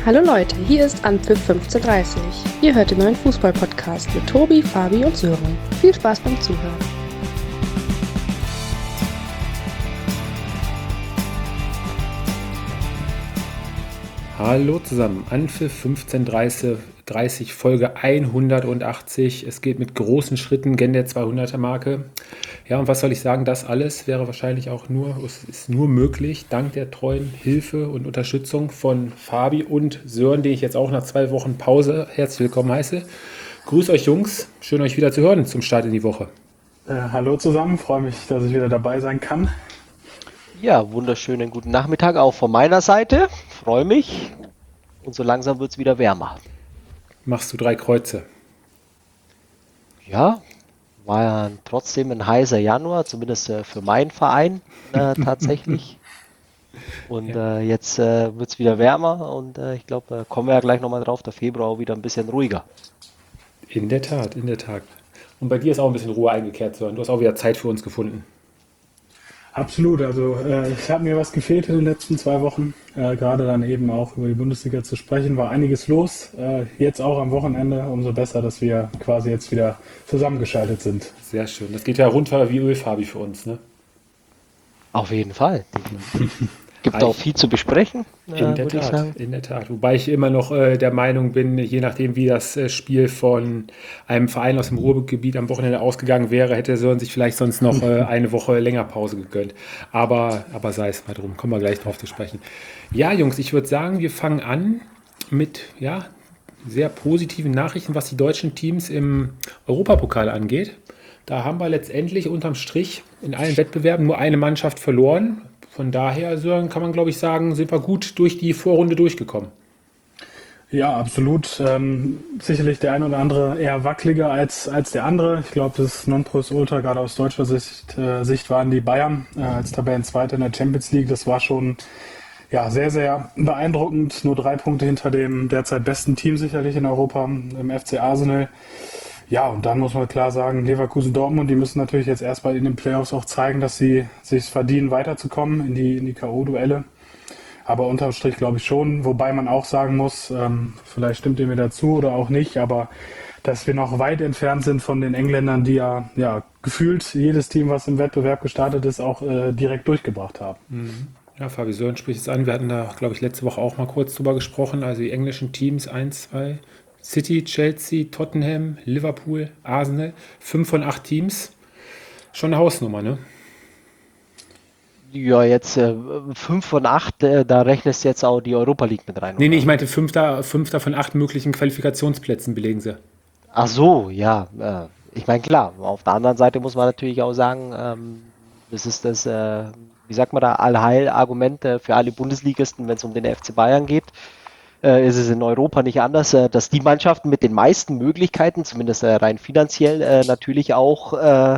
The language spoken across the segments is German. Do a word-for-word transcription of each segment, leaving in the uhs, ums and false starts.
Hallo Leute, hier ist Anpfiff fünfzehn Uhr dreißig. Ihr hört den neuen Fußball-Podcast mit Tobi, Fabi und Sören. Viel Spaß beim Zuhören. Hallo zusammen, Anpfiff fünfzehn Uhr dreißig, Folge hundertachtzig. Es geht mit großen Schritten gen der zweihunderter-Marke. Ja, und was soll ich sagen, das alles wäre wahrscheinlich auch nur, es ist nur möglich, dank der treuen Hilfe und Unterstützung von Fabi und Sören, den ich jetzt auch nach zwei Wochen Pause herzlich willkommen heiße. Grüß euch Jungs, schön euch wieder zu hören zum Start in die Woche. Äh, hallo zusammen, freue mich, dass ich wieder dabei sein kann. Ja, wunderschönen guten Nachmittag auch von meiner Seite. Freue mich. Und so langsam wird es wieder wärmer. Machst du drei Kreuze? Ja, war ja trotzdem ein heißer Januar, zumindest äh, für meinen Verein äh, tatsächlich. Und Ja. äh, jetzt äh, wird es wieder wärmer und äh, ich glaube, äh, kommen wir ja gleich nochmal drauf, der Februar auch wieder ein bisschen ruhiger. In der Tat, in der Tat. Und bei dir ist auch ein bisschen Ruhe eingekehrt, Sören. Du hast auch wieder Zeit für uns gefunden. Absolut, also äh, es hat mir was gefehlt in den letzten zwei Wochen, äh, gerade dann eben auch über die Bundesliga zu sprechen, war einiges los, äh, jetzt auch am Wochenende, umso besser, dass wir quasi jetzt wieder zusammengeschaltet sind. Sehr schön. Das geht ja runter wie Öl, Fabi, für uns, ne? Auf jeden Fall. Gibt auch viel zu besprechen, äh, In der würde ich Tat, sagen. in der Tat. Wobei ich immer noch äh, der Meinung bin, je nachdem, wie das äh, Spiel von einem Verein aus dem Ruhrgebiet am Wochenende ausgegangen wäre, hätte Sören sich vielleicht sonst noch äh, eine Woche länger Pause gegönnt. Aber, aber sei es mal drum, kommen wir gleich drauf zu sprechen. Ja, Jungs, ich würde sagen, wir fangen an mit ja, sehr positiven Nachrichten, was die deutschen Teams im Europapokal angeht. Da haben wir letztendlich unterm Strich in allen Wettbewerben nur eine Mannschaft verloren. Von daher, Sören, kann man, glaube ich, sagen, sind wir gut durch die Vorrunde durchgekommen. Ja, absolut. Ähm, sicherlich der eine oder andere eher wackeliger als, als der andere. Ich glaube, das Nonplusultra, gerade aus deutscher Sicht, äh, Sicht waren die Bayern äh, als Tabellenzweiter in der Champions League. Das war schon ja, sehr, sehr beeindruckend. Nur drei Punkte hinter dem derzeit besten Team sicherlich in Europa, im F C Arsenal. Ja, und dann muss man klar sagen, Leverkusen, Dortmund, die müssen natürlich jetzt erstmal in den Playoffs auch zeigen, dass sie sich verdienen, weiterzukommen in die, in die K O-Duelle. Aber unterm Strich glaube ich schon, wobei man auch sagen muss, ähm, vielleicht stimmt ihr mir dazu oder auch nicht, aber dass wir noch weit entfernt sind von den Engländern, die ja, ja gefühlt jedes Team, was im Wettbewerb gestartet ist, auch äh, direkt durchgebracht haben. Ja, Fabi, Sören spricht es an. Wir hatten da, glaube ich, letzte Woche auch mal kurz drüber gesprochen. Also die englischen Teams eins, zwei, City, Chelsea, Tottenham, Liverpool, Arsenal. Fünf von acht Teams. Schon eine Hausnummer, ne? Ja, jetzt äh, fünf von acht, äh, da rechnest du jetzt auch die Europa League mit rein. Nee, nee, oder? ich meinte fünfter, fünfter von acht möglichen Qualifikationsplätzen belegen sie. Ach so, ja. Äh, ich meine, klar, auf der anderen Seite muss man natürlich auch sagen, ähm, das ist das, äh, wie sagt man da, Allheil-Argument äh, für alle Bundesligisten, wenn es um den F C Bayern geht. Äh, ist es in Europa nicht anders, äh, dass die Mannschaften mit den meisten Möglichkeiten, zumindest äh, rein finanziell, äh, natürlich auch äh,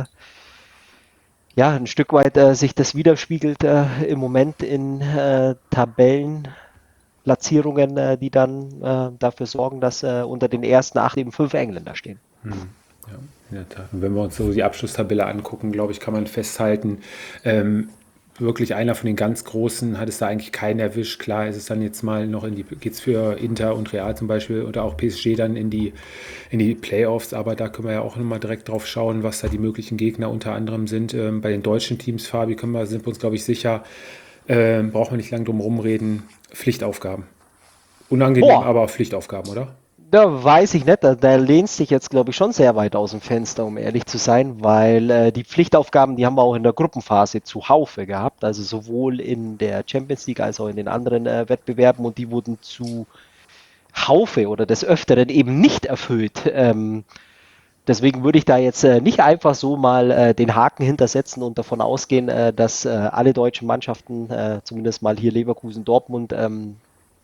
ja, ein Stück weit äh, sich das widerspiegelt äh, im Moment in äh, Tabellenplatzierungen, äh, die dann äh, dafür sorgen, dass äh, unter den ersten acht eben fünf Engländer stehen. Ja, in der Tat. Und wenn wir uns so die Abschlusstabelle angucken, glaube ich, kann man festhalten, ähm, wirklich einer von den ganz Großen hat es da eigentlich keinen erwischt. Klar ist es dann jetzt mal noch in die, geht's für Inter und Real zum Beispiel oder auch P S G dann in die, in die Playoffs, aber da können wir ja auch nochmal direkt drauf schauen, was da die möglichen Gegner unter anderem sind. Ähm, bei den deutschen Teams, Fabi, können wir, sind wir uns, glaube ich, sicher, ähm, brauchen wir nicht lange drum rumreden, Pflichtaufgaben. Unangenehm, Boah. aber Pflichtaufgaben, oder? Da weiß ich nicht, da, da lehnst dich jetzt, glaube ich, schon sehr weit aus dem Fenster, um ehrlich zu sein, weil äh, die Pflichtaufgaben, die haben wir auch in der Gruppenphase zu Haufe gehabt, also sowohl in der Champions League als auch in den anderen äh, Wettbewerben und die wurden zu Haufe oder des Öfteren eben nicht erfüllt. Ähm, deswegen würde ich da jetzt äh, nicht einfach so mal äh, den Haken hintersetzen und davon ausgehen, äh, dass äh, alle deutschen Mannschaften, äh, zumindest mal hier Leverkusen, Dortmund, ähm,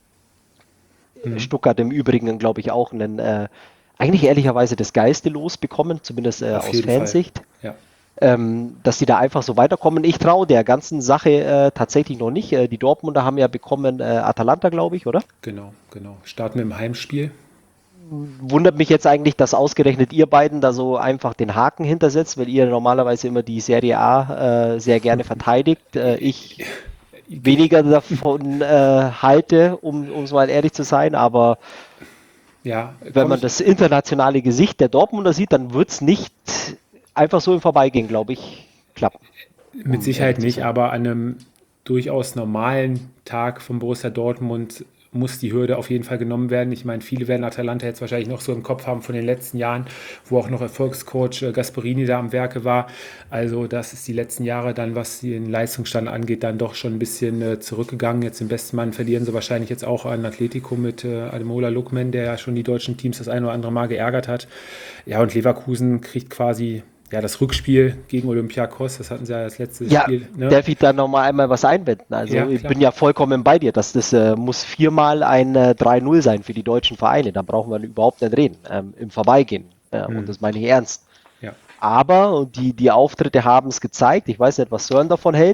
Stuttgart im Übrigen, glaube ich, auch einen, äh, eigentlich ehrlicherweise das Geiste losbekommen, zumindest äh, Auf aus jeden Fall. Fansicht, Ja. ähm, dass die da einfach so weiterkommen. Ich traue der ganzen Sache äh, tatsächlich noch nicht. Äh, die Dortmunder haben ja bekommen äh, Atalanta, glaube ich, oder? Genau, genau. Starten wir im Heimspiel. Wundert mich jetzt eigentlich, dass ausgerechnet ihr beiden da so einfach den Haken hintersetzt, weil ihr normalerweise immer die Serie A äh, sehr gerne verteidigt. Äh, ich weniger davon äh, halte, um es mal ehrlich zu sein, aber Ja, wenn man das internationale Gesicht der Dortmunder sieht, dann wird es nicht einfach so im Vorbeigehen, glaube ich, klappen. mit um Sicherheit ehrlich zu nicht, sein. aber an einem durchaus normalen Tag von Borussia Dortmund muss die Hürde auf jeden Fall genommen werden. Ich meine, viele werden Atalanta jetzt wahrscheinlich noch so im Kopf haben von den letzten Jahren, wo auch noch Erfolgscoach äh, Gasperini da am Werke war. Also das ist die letzten Jahre dann, was den Leistungsstand angeht, dann doch schon ein bisschen äh, zurückgegangen. Jetzt im besten Mann verlieren sie wahrscheinlich jetzt auch an Atletico mit äh, Ademola Lookman, der ja schon die deutschen Teams das ein oder andere Mal geärgert hat. Ja, und Leverkusen kriegt quasi ja, das Rückspiel gegen Olympiakos, das hatten sie ja das letzte Ja, Spiel. Ne? darf ich da nochmal einmal was einwenden? Also Ja, ich klar. bin ja vollkommen bei dir, dass das äh, muss viermal ein äh, drei null sein für die deutschen Vereine. Da brauchen wir überhaupt nicht reden, ähm, im Vorbeigehen. Ja, Hm. Und das meine ich ernst. Ja. Aber und die, die Auftritte haben es gezeigt. Ich weiß nicht, was Sören davon hält.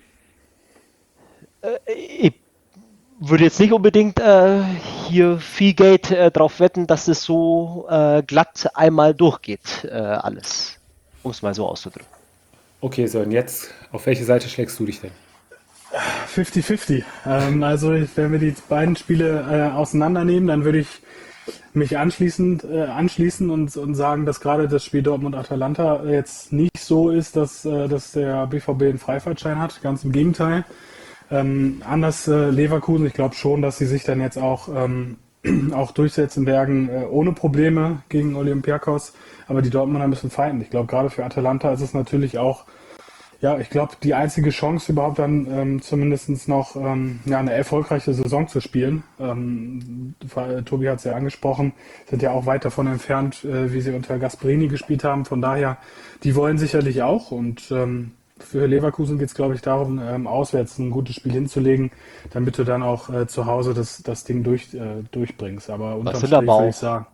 Äh, ich würde jetzt nicht unbedingt äh, hier viel Geld äh, drauf wetten, dass es so äh, glatt einmal durchgeht, äh, alles. Um es mal so auszudrücken. Okay, so, und jetzt, auf welche Seite schlägst du dich denn? fünfzig fünfzig. Ähm, also ich- wenn wir die beiden Spiele äh, auseinandernehmen, dann würde ich mich anschließend äh, anschließen und, und sagen, dass gerade das Spiel Dortmund-Atalanta jetzt nicht so ist, dass, äh, dass der B V B einen Freifahrtschein hat. Ganz im Gegenteil. Ähm, anders äh, Leverkusen, ich glaube schon, dass sie sich dann jetzt auch, ähm, auch durchsetzen werden, äh, ohne Probleme gegen Olympiakos. Aber die Dortmunder müssen fighten. Ich glaube, gerade für Atalanta ist es natürlich auch, ja, ich glaube, die einzige Chance überhaupt dann ähm, zumindest noch ähm, ja, eine erfolgreiche Saison zu spielen. Ähm, Tobi hat es ja angesprochen, sind ja auch weit davon entfernt, äh, wie sie unter Gasperini gespielt haben. Von daher, die wollen sicherlich auch. Und ähm, für Leverkusen geht es, glaube ich, darum, ähm, auswärts ein gutes Spiel hinzulegen, damit du dann auch äh, zu Hause das, das Ding durch, äh, durchbringst. Aber unterm sind Strich aber würde ich auch- sagen,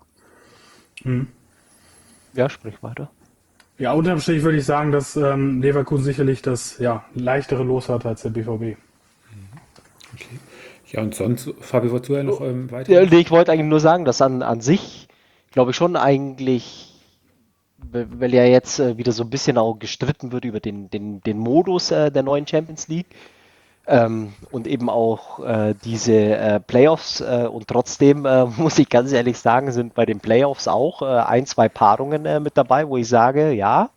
hm. Ja, sprich weiter. Ja, unterm Strich würde ich sagen, dass ähm, Leverkusen sicherlich das ja, leichtere Los hat als der B V B. Okay. Ja, und sonst, Fabio, wolltest du ja noch ähm, weiter? Ja, nee, ich wollte eigentlich nur sagen, dass an, an sich, glaube ich, schon eigentlich, weil weil ja jetzt äh, wieder so ein bisschen auch gestritten wird über den, den, den Modus äh, der neuen Champions League ähm, und eben auch äh, diese äh, Playoffs äh, und trotzdem äh, muss ich ganz ehrlich sagen, sind bei den Playoffs auch äh, ein, zwei Paarungen äh, mit dabei, wo ich sage, ja,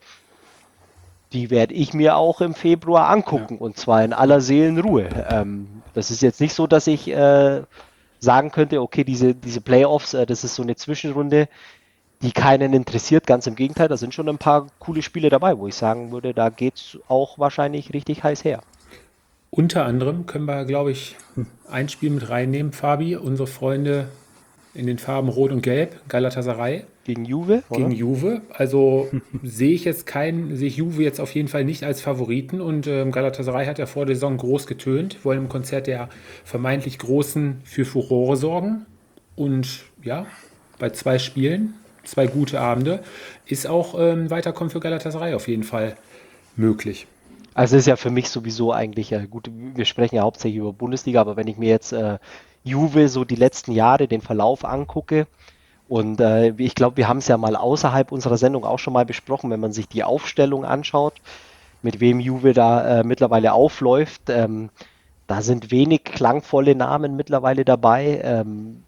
die werde ich mir auch im Februar angucken und zwar in aller Seelenruhe. Ähm, das ist jetzt nicht so, dass ich äh, sagen könnte, okay, diese, diese Playoffs, äh, das ist so eine Zwischenrunde, die keinen interessiert. Ganz im Gegenteil, da sind schon ein paar coole Spiele dabei, wo ich sagen würde, da geht es auch wahrscheinlich richtig heiß her. Unter anderem können wir, glaube ich, ein Spiel mit reinnehmen, Fabi, unsere Freunde in den Farben Rot und Gelb, Galatasaray Gegen Juve, oder? gegen Juve. Also sehe ich jetzt keinen, sehe ich Juve jetzt auf jeden Fall nicht als Favoriten. Und ähm, Galatasaray hat ja vor der Saison groß getönt, wollen im Konzert der vermeintlich Großen für Furore sorgen. Und ja, bei zwei Spielen, zwei gute Abende, ist auch ähm, Weiterkommen für Galatasaray auf jeden Fall möglich. Also ist ja für mich sowieso eigentlich, äh, gut, wir sprechen ja hauptsächlich über Bundesliga, aber wenn ich mir jetzt äh, Juve so die letzten Jahre, den Verlauf angucke, und äh, ich glaube, wir haben es ja mal außerhalb unserer Sendung auch schon mal besprochen, wenn man sich die Aufstellung anschaut, mit wem Juve da äh, mittlerweile aufläuft, ähm, da sind wenig klangvolle Namen mittlerweile dabei. Ähm,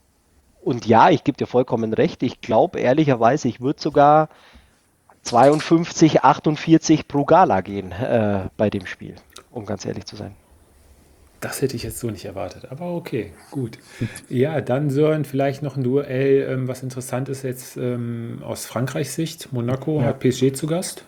und ja, ich gebe dir vollkommen recht, ich glaube ehrlicherweise, ich würde sogar zweiundfünfzig, achtundvierzig pro Gala gehen äh, bei dem Spiel, um ganz ehrlich zu sein. Das hätte ich jetzt so nicht erwartet, aber okay, gut. Ja, dann Sören, vielleicht noch ein Duell, ähm, was interessant ist jetzt ähm, aus Frankreichs Sicht. Monaco Ja. hat P S G zu Gast,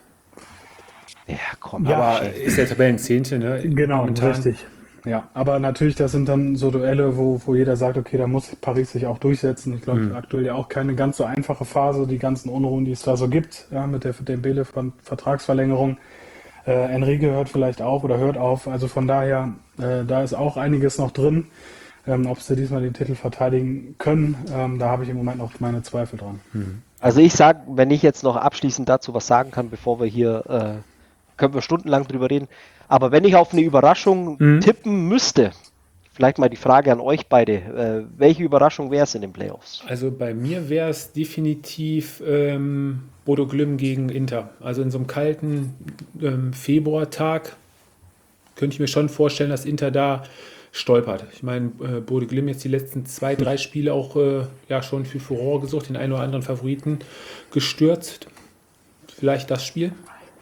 Ja, komm, Ja, aber ist der Tabellenzehnte, ne? Genau, momentan. richtig. Ja, aber natürlich, das sind dann so Duelle, wo, wo jeder sagt, okay, da muss Paris sich auch durchsetzen. Ich glaube, aktuell ja auch keine ganz so einfache Phase, die ganzen Unruhen, die es da so gibt, ja, mit der Dembele von Vertragsverlängerung. Äh, Enrique hört vielleicht auf oder hört auf. Also von daher, äh, da ist auch einiges noch drin. Ähm, ob sie diesmal den Titel verteidigen können, ähm, da habe ich im Moment noch meine Zweifel dran. Also ich sage, wenn ich jetzt noch abschließend dazu was sagen kann, bevor wir hier, äh, können wir stundenlang drüber reden, aber wenn ich auf eine Überraschung Mhm. tippen müsste, vielleicht mal die Frage an euch beide, äh, welche Überraschung wäre es in den Playoffs? Also bei mir wäre es definitiv ähm, Bodo Glimm gegen Inter. Also in so einem kalten ähm, Februartag könnte ich mir schon vorstellen, dass Inter da stolpert. Ich meine, äh, Bode Glimm jetzt die letzten zwei, drei Spiele auch äh, ja, schon für Furore gesucht, den einen oder anderen Favoriten gestürzt. Vielleicht das Spiel?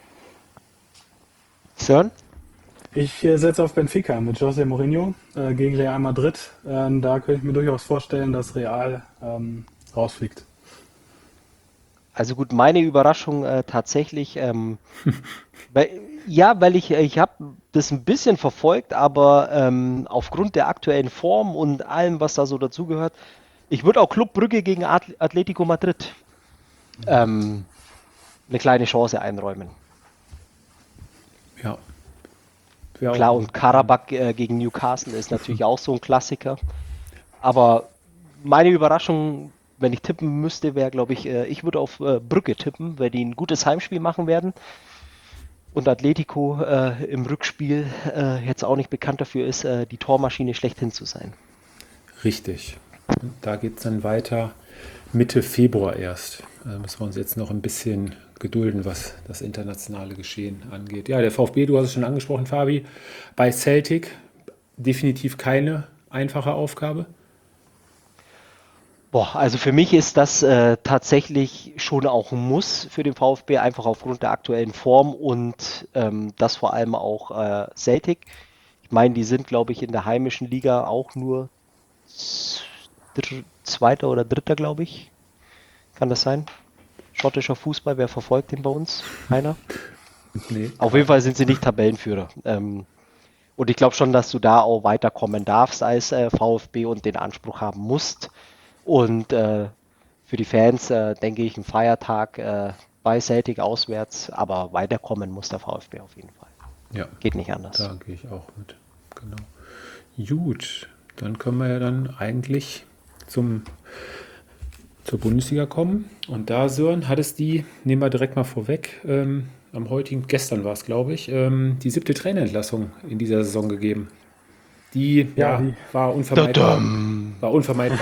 Sören? Ich äh, setze auf Benfica mit José Mourinho äh, gegen Real Madrid. Ähm, da könnte ich mir durchaus vorstellen, dass Real ähm, rausfliegt. Also gut, meine Überraschung äh, tatsächlich, ähm, weil, ja, weil ich, ich habe das ein bisschen verfolgt, aber ähm, aufgrund der aktuellen Form und allem, was da so dazugehört, ich würde auch Club Brügge gegen At- Atletico Madrid ähm, eine kleine Chance einräumen. Ja. Wäre Klar, auch und Karabakh äh, gegen Newcastle ist natürlich auch so ein Klassiker. Aber meine Überraschung, wenn ich tippen müsste, wäre, glaube ich, äh, ich würde auf äh, Brügge tippen, weil die ein gutes Heimspiel machen werden. Und Atletico äh, im Rückspiel äh, jetzt auch nicht bekannt dafür ist, äh, die Tormaschine schlechthin zu sein. richtig. Und da geht es dann weiter Mitte Februar erst. Da müssen wir uns jetzt noch ein bisschen gedulden, was das internationale Geschehen angeht. Ja, der VfB, du hast es schon angesprochen, Fabi, bei Celtic definitiv keine einfache Aufgabe. Boah, also für mich ist das äh, tatsächlich schon auch ein Muss für den VfB, einfach aufgrund der aktuellen Form und ähm, das vor allem auch äh, Celtic. Ich meine, die sind, glaube ich, in der heimischen Liga auch nur z- dr- Zweiter oder Dritter, glaube ich. Kann das sein? Schottischer Fußball, wer verfolgt den bei uns? Keiner? Nee. Auf jeden Fall sind sie nicht Tabellenführer. Ähm, und ich glaube schon, dass du da auch weiterkommen darfst als äh, VfB und den Anspruch haben musst. Und äh, für die Fans, äh, denke ich, ein Feiertag äh, bei Celtic auswärts, aber weiterkommen muss der VfB auf jeden Fall. Ja, Geht nicht anders. da gehe ich auch mit. Genau. Gut, dann können wir ja dann eigentlich zum, zur Bundesliga kommen. Und da, Sören, hat es die, nehmen wir direkt mal vorweg, ähm, am heutigen, gestern war es, glaube ich, ähm, die siebte Trainerentlassung in dieser Saison gegeben. Die, ja, Ja, die- war unvermeidbar. Tadam. War unvermeidbar.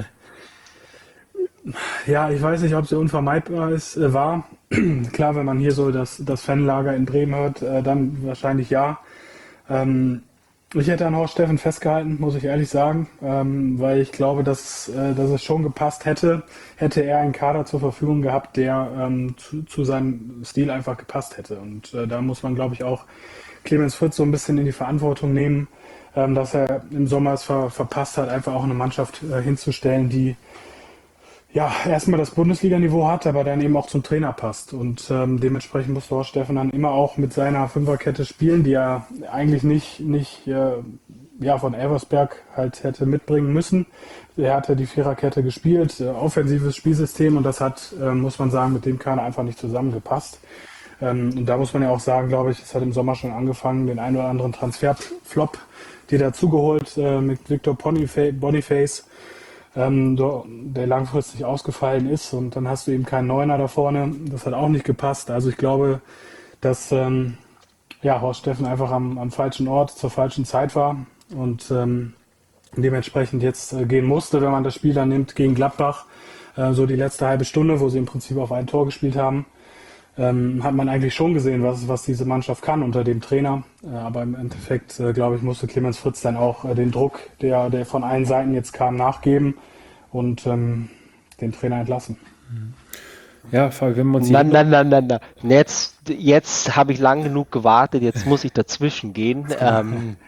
Ja, ich weiß nicht, ob sie unvermeidbar ist, äh, war. Klar, wenn man hier so das, das Fanlager in Bremen hört, äh, dann wahrscheinlich ja. Ähm, ich hätte an Horst Steffen festgehalten, muss ich ehrlich sagen, ähm, weil ich glaube, dass, äh, dass es schon gepasst hätte, hätte er einen Kader zur Verfügung gehabt, der ähm, zu, zu seinem Stil einfach gepasst hätte. Und äh, da muss man, glaube ich, auch Clemens Fritz so ein bisschen in die Verantwortung nehmen, ähm, dass er im Sommer es ver, verpasst hat, einfach auch eine Mannschaft äh, hinzustellen, die ja, erstmal das Bundesliga-Niveau hat, aber dann eben auch zum Trainer passt. Und ähm, dementsprechend muss Horst Steffen dann immer auch mit seiner Fünferkette spielen, die er eigentlich nicht, nicht äh, ja, von Elversberg halt hätte mitbringen müssen. Er hatte die Viererkette gespielt, äh, offensives Spielsystem, und das hat, äh, muss man sagen, mit dem Kader einfach nicht zusammengepasst. Ähm, und da muss man ja auch sagen, glaube ich, es hat im Sommer schon angefangen, den einen oder anderen Transferflop, die dazugeholt äh, mit Victor Boniface, Boniface ähm, der langfristig ausgefallen ist, und dann hast du eben keinen Neuner da vorne. Das hat auch nicht gepasst. Also ich glaube, dass ähm, ja, Horst Steffen einfach am, am falschen Ort zur falschen Zeit war und ähm, dementsprechend jetzt äh, gehen musste, wenn man das Spiel dann nimmt gegen Gladbach, äh, so die letzte halbe Stunde, wo sie im Prinzip auf ein Tor gespielt haben. Ähm, hat man eigentlich schon gesehen, was, was diese Mannschaft kann unter dem Trainer. Äh, aber im Endeffekt, äh, glaube ich, musste Clemens Fritz dann auch äh, den Druck, der, der von allen Seiten jetzt kam, nachgeben und ähm, den Trainer entlassen. Ja, Fabi, wenn wir uns Na, hier na, na, na, na. Jetzt, jetzt habe ich lang genug gewartet, jetzt muss ich dazwischen gehen. Ähm,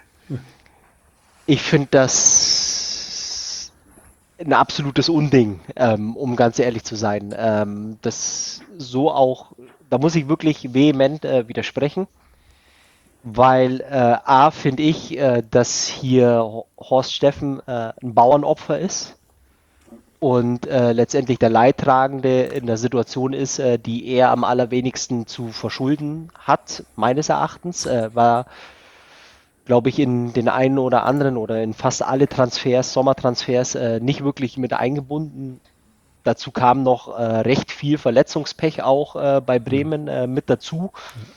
ich finde das ein absolutes Unding, ähm, um ganz ehrlich zu sein. Ähm, das so auch, da muss ich wirklich vehement äh, widersprechen, weil äh, A, finde ich, äh, dass hier Horst Steffen äh, ein Bauernopfer ist und äh, letztendlich der Leidtragende in der Situation ist, äh, die er am allerwenigsten zu verschulden hat, meines Erachtens. Äh, war, glaube ich, in den einen oder anderen oder in fast alle Transfers, Sommertransfers, äh, nicht wirklich mit eingebunden. Dazu kam noch äh, recht viel Verletzungspech auch äh, bei Bremen äh, mit dazu.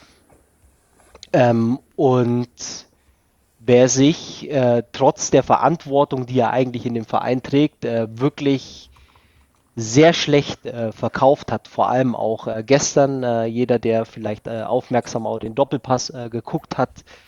Ähm, und wer sich äh, trotz der Verantwortung, die er eigentlich in dem Verein trägt, äh, wirklich sehr schlecht äh, verkauft hat, vor allem auch äh, gestern, äh, jeder, der vielleicht äh, aufmerksam auf den Doppelpass äh, geguckt hat,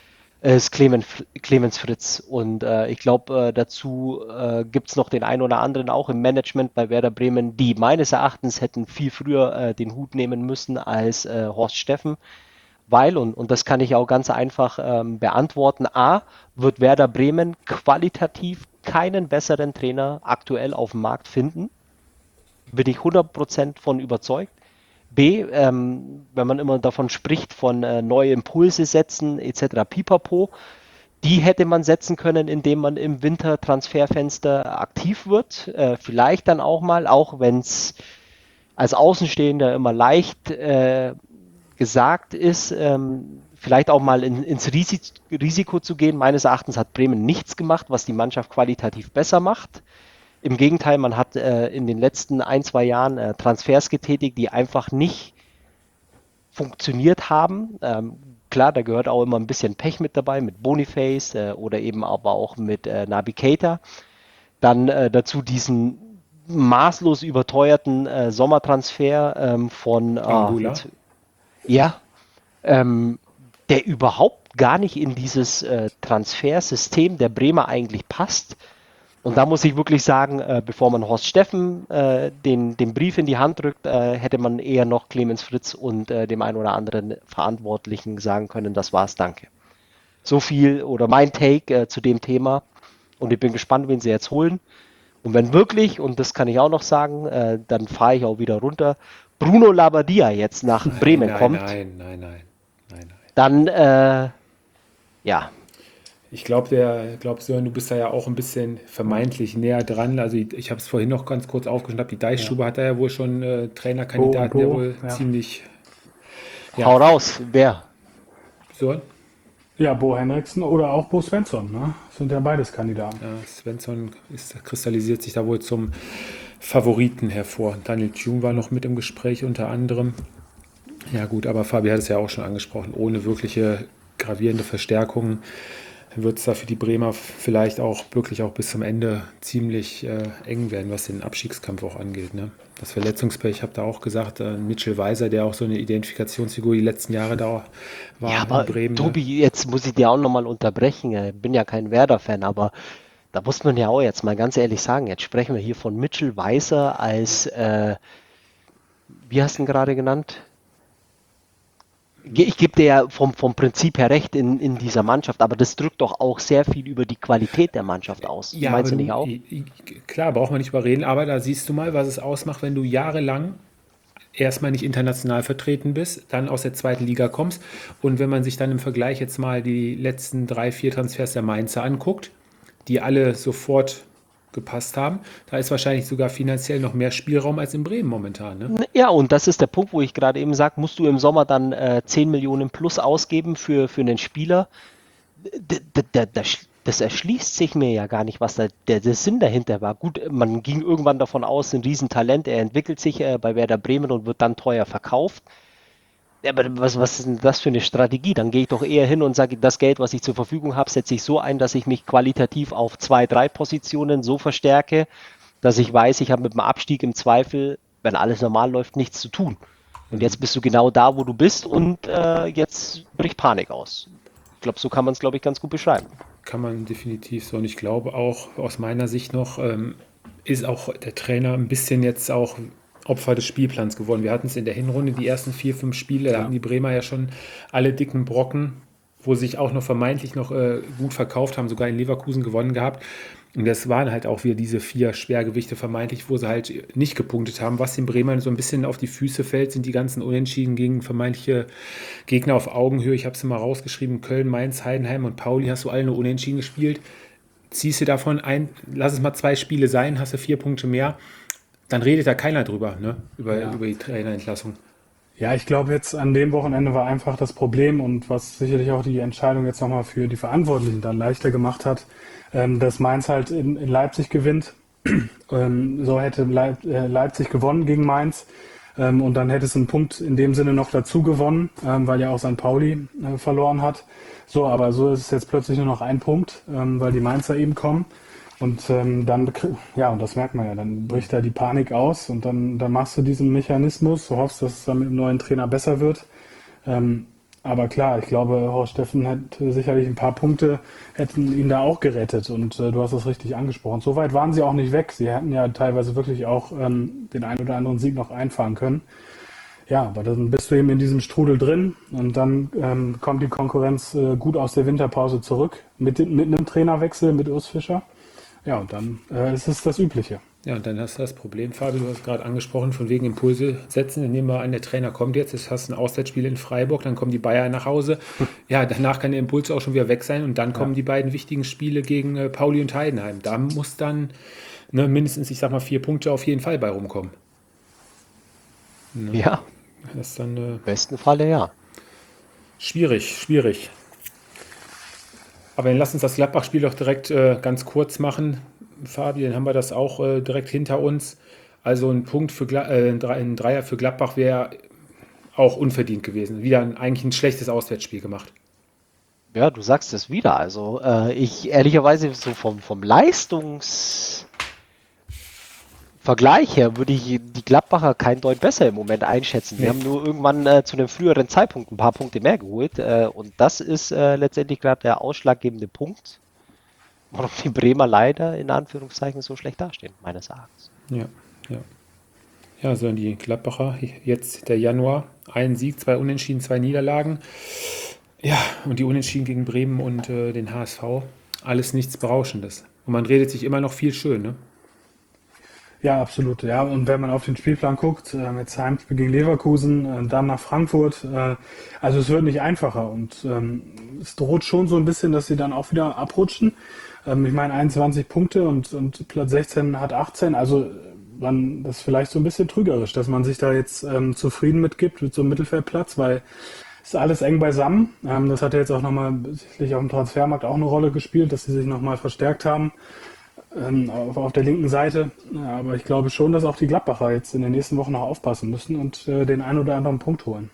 ist Clemens, Clemens Fritz. Und äh, ich glaube, äh, dazu äh, gibt es noch den einen oder anderen auch im Management bei Werder Bremen, die meines Erachtens hätten viel früher äh, den Hut nehmen müssen als äh, Horst Steffen. Weil, und, und das kann ich auch ganz einfach ähm, beantworten, A, wird Werder Bremen qualitativ keinen besseren Trainer aktuell auf dem Markt finden. Bin ich hundert Prozent von überzeugt. B, ähm, wenn man immer davon spricht, von äh, neue Impulse setzen et cetera pipapo, die hätte man setzen können, indem man im Wintertransferfenster aktiv wird. Äh, vielleicht dann auch mal, auch wenn es als Außenstehender immer leicht äh, gesagt ist, ähm, vielleicht auch mal in, ins Risi- Risiko zu gehen. Meines Erachtens hat Bremen nichts gemacht, was die Mannschaft qualitativ besser macht. Im Gegenteil, man hat äh, in den letzten ein, zwei Jahren äh, Transfers getätigt, die einfach nicht funktioniert haben. Ähm, klar, da gehört auch immer ein bisschen Pech mit dabei, mit Boniface äh, oder eben aber auch mit äh, Naby Keita. Dann äh, dazu diesen maßlos überteuerten äh, Sommertransfer ähm, von äh, jetzt, ja, ähm, der überhaupt gar nicht in dieses äh, Transfersystem der Bremer eigentlich passt. Und da muss ich wirklich sagen, äh, bevor man Horst Steffen äh, den, den Brief in die Hand drückt, äh, hätte man eher noch Clemens Fritz und äh, dem einen oder anderen Verantwortlichen sagen können, das war's, danke. So viel oder mein Take äh, zu dem Thema. Und ich bin gespannt, wen sie jetzt holen. Und wenn wirklich, und das kann ich auch noch sagen, äh, dann fahre ich auch wieder runter, Bruno Labbadia jetzt nach Nein, Bremen nein, kommt, nein, nein, nein, nein, nein. dann, äh, ja, Ich glaube, der, glaub, Sören, du bist da ja auch ein bisschen vermeintlich näher dran. Also ich, ich habe es vorhin noch ganz kurz aufgeschnappt. Die Deichstube hat da ja wohl schon äh, Trainerkandidaten, Bo, der Bo, wohl ja. ziemlich. hau raus, wer? Sören? Ja, Bo Henriksen oder auch Bo Svensson, ne? Sind ja beides Kandidaten. Ja, Svensson ist, kristallisiert sich da wohl zum Favoriten hervor. Daniel Thune war noch mit im Gespräch unter anderem. Ja gut, aber Fabi hat es ja auch schon angesprochen, ohne wirkliche gravierende Verstärkungen wird es da für die Bremer vielleicht auch wirklich auch bis zum Ende ziemlich äh, eng werden, was den Abstiegskampf auch angeht. Ne? Das Verletzungspech, ich habe da auch gesagt, äh, Mitchell Weiser, der auch so eine Identifikationsfigur die letzten Jahre da war Ja, aber in Bremen. Tobi, Ne? jetzt muss ich dir auch nochmal unterbrechen. Ich bin ja kein Werder-Fan, aber da muss man ja auch jetzt mal ganz ehrlich sagen, jetzt sprechen wir hier von Mitchell Weiser als, äh, wie hast du ihn gerade genannt? Ich gebe dir ja vom, vom Prinzip her recht in, in dieser Mannschaft, aber das drückt doch auch sehr viel über die Qualität der Mannschaft aus. Ja, Meinst du aber nicht auch? i- i- klar, braucht man nicht überreden, aber da siehst du mal, was es ausmacht, wenn du jahrelang erstmal nicht international vertreten bist, dann aus der zweiten Liga kommst und wenn man sich dann im Vergleich jetzt mal die letzten drei, vier Transfers der Mainzer anguckt, die alle sofort gepasst haben, da ist wahrscheinlich sogar finanziell noch mehr Spielraum als in Bremen momentan. Ne? Ja, und das ist der Punkt, wo ich gerade eben sage, musst du im Sommer dann äh, zehn Millionen plus ausgeben für, für einen Spieler. D d d das, das erschließt sich mir ja gar nicht, was da der, der Sinn dahinter war. Gut, man ging irgendwann davon aus, ein Riesentalent, er entwickelt sich äh, bei Werder Bremen und wird dann teuer verkauft. Ja, aber was, was ist denn das für eine Strategie? Dann gehe ich doch eher hin und sage, das Geld, was ich zur Verfügung habe, setze ich so ein, dass ich mich qualitativ auf zwei, drei Positionen so verstärke, dass ich weiß, ich habe mit dem Abstieg im Zweifel, wenn alles normal läuft, nichts zu tun. Und jetzt bist du genau da, wo du bist und äh, jetzt bricht Panik aus. Ich glaube, so kann man es, glaube ich, ganz gut beschreiben. Kann man definitiv so. Und ich glaube auch aus meiner Sicht noch, ähm, ist auch der Trainer ein bisschen jetzt auch Opfer des Spielplans geworden. Wir hatten es in der Hinrunde, die ersten vier, fünf Spiele, da hatten die Bremer ja schon alle dicken Brocken, wo sie sich auch noch vermeintlich noch äh, gut verkauft haben, sogar in Leverkusen gewonnen gehabt. Und das waren halt auch wieder diese vier Schwergewichte vermeintlich, wo sie halt nicht gepunktet haben. Was den Bremern so ein bisschen auf die Füße fällt, sind die ganzen Unentschieden gegen vermeintliche Gegner auf Augenhöhe. Ich habe es mal rausgeschrieben, Köln, Mainz, Heidenheim und Pauli hast du alle nur Unentschieden gespielt. Ziehst du davon ein, lass es mal zwei Spiele sein, hast du vier Punkte mehr. Dann redet da keiner drüber, ne? über, Ja. über die Trainerentlassung. Ja, ich glaube jetzt an dem Wochenende war einfach das Problem und was sicherlich auch die Entscheidung jetzt nochmal für die Verantwortlichen dann leichter gemacht hat, ähm, dass Mainz halt in, in Leipzig gewinnt. ähm, so hätte Leip, äh, Leipzig gewonnen gegen Mainz ähm, und dann hätte es einen Punkt in dem Sinne noch dazu gewonnen, ähm, weil ja auch Sankt Pauli äh, verloren hat. So, aber so ist es jetzt plötzlich nur noch ein Punkt, ähm, weil die Mainzer eben kommen. Und ähm, dann, ja, und das merkt man ja, dann bricht da die Panik aus und dann, dann machst du diesen Mechanismus, du hoffst, dass es dann mit dem neuen Trainer besser wird. Ähm, aber klar, ich glaube, Horst Steffen hätte sicherlich ein paar Punkte, hätten ihn da auch gerettet. Und äh, du hast das richtig angesprochen. So weit waren sie auch nicht weg. Sie hätten ja teilweise wirklich auch ähm, den einen oder anderen Sieg noch einfahren können. Ja, aber dann bist du eben in diesem Strudel drin und dann ähm, kommt die Konkurrenz äh, gut aus der Winterpause zurück mit, mit einem Trainerwechsel mit Urs Fischer. Ja, und dann äh, ist es das Übliche. Ja, und dann hast du das Problem, Fabi, du hast gerade angesprochen, von wegen Impulse setzen. Dann nehmen wir an, der Trainer kommt jetzt, jetzt hast du ein Auswärtsspiel in Freiburg, dann kommen die Bayern nach Hause. Ja, danach kann der Impuls auch schon wieder weg sein und dann kommen Ja. die beiden wichtigen Spiele gegen äh, Pauli und Heidenheim. Da muss dann ne, mindestens, ich sag mal, vier Punkte auf jeden Fall bei rumkommen. Ja, Das ist dann äh, im besten Falle ja. schwierig, schwierig. Aber dann lass uns das Gladbach-Spiel doch direkt äh, ganz kurz machen. Fabi, dann haben wir das auch äh, direkt hinter uns. Also ein Punkt für Gla äh, ein Dre- ein Dreier für Gladbach wäre auch unverdient gewesen. Wieder ein, eigentlich ein schlechtes Auswärtsspiel gemacht. Ja, du sagst es wieder. Also äh, ich ehrlicherweise so vom, vom Leistungsvergleich her würde ich die Gladbacher kein Deut besser im Moment einschätzen. Wir Nee. haben nur irgendwann äh, zu einem früheren Zeitpunkt ein paar Punkte mehr geholt äh, und das ist äh, letztendlich gerade der ausschlaggebende Punkt, warum die Bremer leider in Anführungszeichen so schlecht dastehen, meines Erachtens. Ja, ja. Ja, so die Gladbacher, jetzt der Januar, ein Sieg, zwei Unentschieden, zwei Niederlagen. Ja, und die Unentschieden gegen Bremen und äh, den H S V, alles nichts Berauschendes. Und man redet sich immer noch viel schön, ne? Ja, absolut. Ja, und wenn man auf den Spielplan guckt, äh, mit Heimspiel gegen Leverkusen, äh, dann nach Frankfurt, äh, also es wird nicht einfacher und ähm, es droht schon so ein bisschen, dass sie dann auch wieder abrutschen. Ähm, ich meine, einundzwanzig Punkte und, und Platz sechzehn hat achtzehn, also man, das ist vielleicht so ein bisschen trügerisch, dass man sich da jetzt ähm, zufrieden mitgibt mit so einem Mittelfeldplatz, weil es ist alles eng beisammen. Ähm, das hat ja jetzt auch nochmal sicherlich auf dem Transfermarkt auch eine Rolle gespielt, dass sie sich nochmal verstärkt haben. Ähm, auf, auf der linken Seite. Ja, aber ich glaube schon, dass auch die Gladbacher jetzt in den nächsten Wochen noch aufpassen müssen und äh, den einen oder anderen Punkt holen.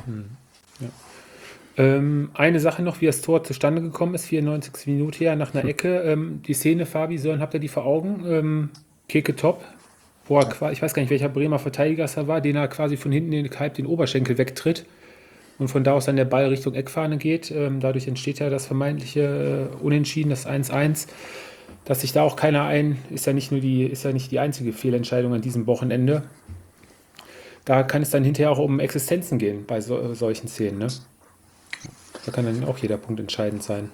Ähm, eine Sache noch, wie das Tor zustande gekommen ist, vierundneunzigste Minute her, nach einer Ecke. Ähm, die Szene, Fabi, Sören, habt ihr die vor Augen? Ähm, Keke Top, wo er quasi, ich weiß gar nicht, welcher Bremer Verteidiger es da war, den er quasi von hinten den, halb den Oberschenkel wegtritt und von da aus dann der Ball Richtung Eckfahne geht. Ähm, dadurch entsteht ja das vermeintliche äh, Unentschieden, das eins eins. Dass sich da auch keiner ein, ist ja nicht nur die, ist ja nicht die einzige Fehlentscheidung an diesem Wochenende. Da kann es dann hinterher auch um Existenzen gehen bei so, solchen Szenen, ne? Da kann dann auch jeder Punkt entscheidend sein.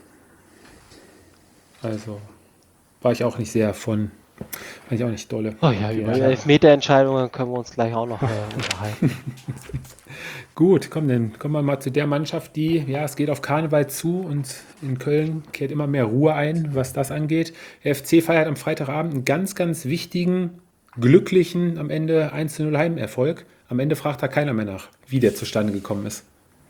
Also war ich auch nicht sehr von, war ich auch nicht dolle. Oh ja, über Elfmeterentscheidungen können wir uns gleich auch noch äh, unterhalten. Gut, komm, dann kommen wir mal zu der Mannschaft, die, ja, es geht auf Karneval zu und in Köln kehrt immer mehr Ruhe ein, was das angeht. Der F C feiert am Freitagabend einen ganz, ganz wichtigen, glücklichen, am Ende eins zu null Heimerfolg. Am Ende fragt da keiner mehr nach, wie der zustande gekommen ist.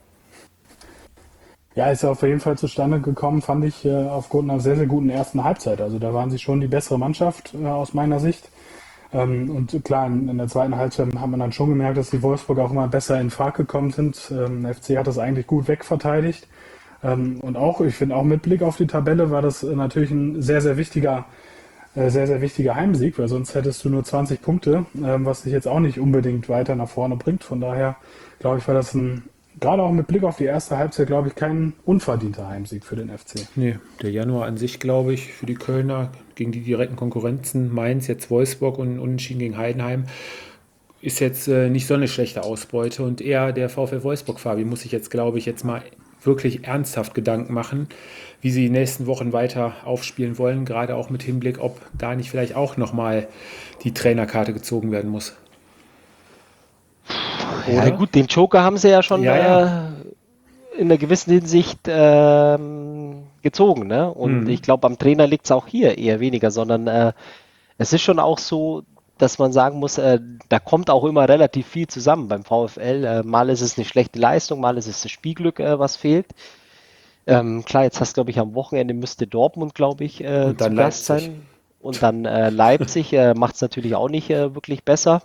Ja, ist ja auf jeden Fall zustande gekommen, fand ich, äh, aufgrund einer sehr, sehr guten ersten Halbzeit. Also da waren sie schon die bessere Mannschaft äh, aus meiner Sicht. Ähm, und klar, in, in der zweiten Halbzeit hat man dann schon gemerkt, dass die Wolfsburg auch immer besser in Fahrt gekommen sind. Ähm, der F C hat das eigentlich gut wegverteidigt. Ähm, und auch, ich finde, auch mit Blick auf die Tabelle war das äh, natürlich ein sehr, sehr wichtiger, äh, sehr, sehr wichtiger Heimsieg, weil sonst hättest du nur zwanzig Punkte, ähm, was dich jetzt auch nicht unbedingt weiter nach vorne bringt. Von daher, glaube ich, war das ein, gerade auch mit Blick auf die erste Halbzeit, glaube ich, kein unverdienter Heimsieg für den F C. Nee, der Januar an sich, glaube ich, für die Kölner gegen die direkten Konkurrenzen, Mainz, jetzt Wolfsburg und Unentschieden gegen Heidenheim, ist jetzt äh, nicht so eine schlechte Ausbeute und eher der VfL Wolfsburg, Fabi, muss sich jetzt, glaube ich, jetzt mal wirklich ernsthaft Gedanken machen, wie sie die nächsten Wochen weiter aufspielen wollen, gerade auch mit Hinblick, ob da nicht vielleicht auch nochmal die Trainerkarte gezogen werden muss. Ja Oder? gut, den Joker haben sie ja schon Ja, ja. Äh, in einer gewissen Hinsicht ähm, gezogen, ne? Und Mhm. ich glaube, am Trainer liegt es auch hier eher weniger, sondern äh, es ist schon auch so, dass man sagen muss, äh, da kommt auch immer relativ viel zusammen beim VfL. Äh, mal ist es eine schlechte Leistung, mal ist es das Spielglück, äh, was fehlt. Ähm, klar, jetzt hast du, glaube ich, am Wochenende müsste Dortmund, glaube ich, äh, Und dann zu Gast Leipzig. sein. Und dann äh, Leipzig äh, macht es natürlich auch nicht äh, wirklich besser.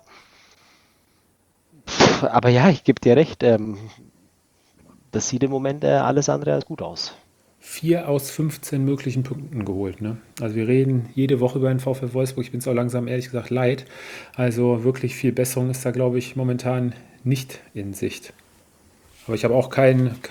Pff, aber ja, ich gebe dir recht. Ähm, das sieht im Moment äh, alles andere als gut aus. Vier aus fünfzehn möglichen Punkten geholt. Ne? Also wir reden jede Woche über den VfL Wolfsburg. Ich bin es auch langsam, ehrlich gesagt, leid. Also wirklich viel Besserung ist da, glaube ich, momentan nicht in Sicht. Aber ich habe auch kein,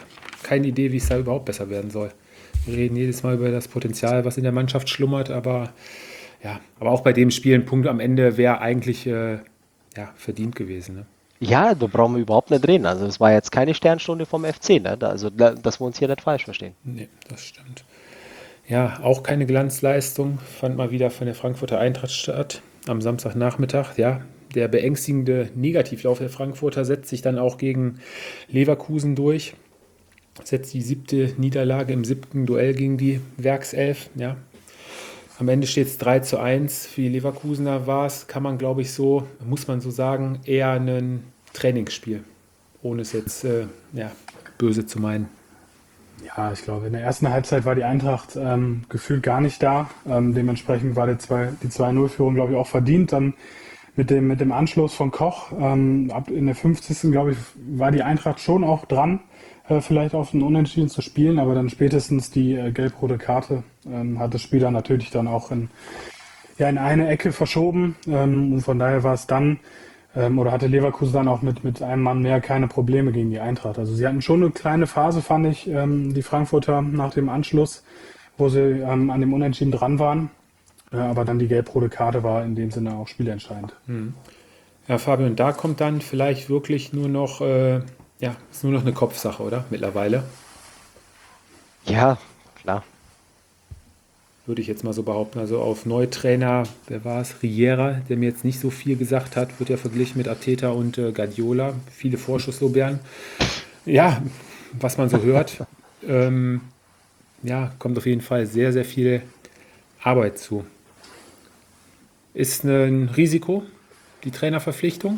keine Idee, wie es da überhaupt besser werden soll. Wir reden jedes Mal über das Potenzial, was in der Mannschaft schlummert, aber ja, aber auch bei dem Spiel ein Punkt am Ende wäre eigentlich äh, ja, verdient gewesen. Ne? Ja, da brauchen wir überhaupt nicht reden. Also es war jetzt keine Sternstunde vom F C, ne? Also da, dass wir uns hier nicht falsch verstehen. Nee, das stimmt. Ja, auch keine Glanzleistung fand mal wieder von der Frankfurter Eintracht statt am Samstagnachmittag. Ja, der beängstigende Negativlauf der Frankfurter setzt sich dann auch gegen Leverkusen durch. Setzt die siebte Niederlage im siebten Duell gegen die Werkself. Ja. Am Ende steht es drei zu eins. Für die Leverkusener war es, kann man glaube ich so, muss man so sagen, eher ein Trainingsspiel. Ohne es jetzt äh, ja, böse zu meinen. Ja, ich glaube, in der ersten Halbzeit war die Eintracht ähm, gefühlt gar nicht da. Ähm, dementsprechend war die zwei, die zwei null Führung, glaube ich, auch verdient. Dann mit dem, mit dem Anschluss von Koch, ähm, ab in der fünfzigsten glaube ich, war die Eintracht schon auch dran, äh, vielleicht auf einen Unentschieden zu spielen. Aber dann spätestens die äh, gelb-rote Karte ähm, hat das Spiel dann natürlich dann auch in, ja, in eine Ecke verschoben. Ähm, und von daher war es dann, Ähm, oder hatte Leverkusen dann auch mit, mit einem Mann mehr keine Probleme gegen die Eintracht. Also sie hatten schon eine kleine Phase, fand ich, ähm, die Frankfurter nach dem Anschluss, wo sie ähm, an dem Unentschieden dran waren. Äh, aber dann die gelb-rote Karte war in dem Sinne auch spielentscheidend. Hm. Ja, Fabian, da kommt dann vielleicht wirklich nur noch, äh, ja, ist nur noch eine Kopfsache, oder? Mittlerweile. Ja, klar. Würde ich jetzt mal so behaupten. Also auf Neutrainer, wer war es? Riera, der mir jetzt nicht so viel gesagt hat, wird ja verglichen mit Arteta und äh, Guardiola. Viele Vorschusslorbeeren. Ja, was man so hört, ähm, ja, kommt auf jeden Fall sehr, sehr viel Arbeit zu. Ist ein Risiko, die Trainerverpflichtung?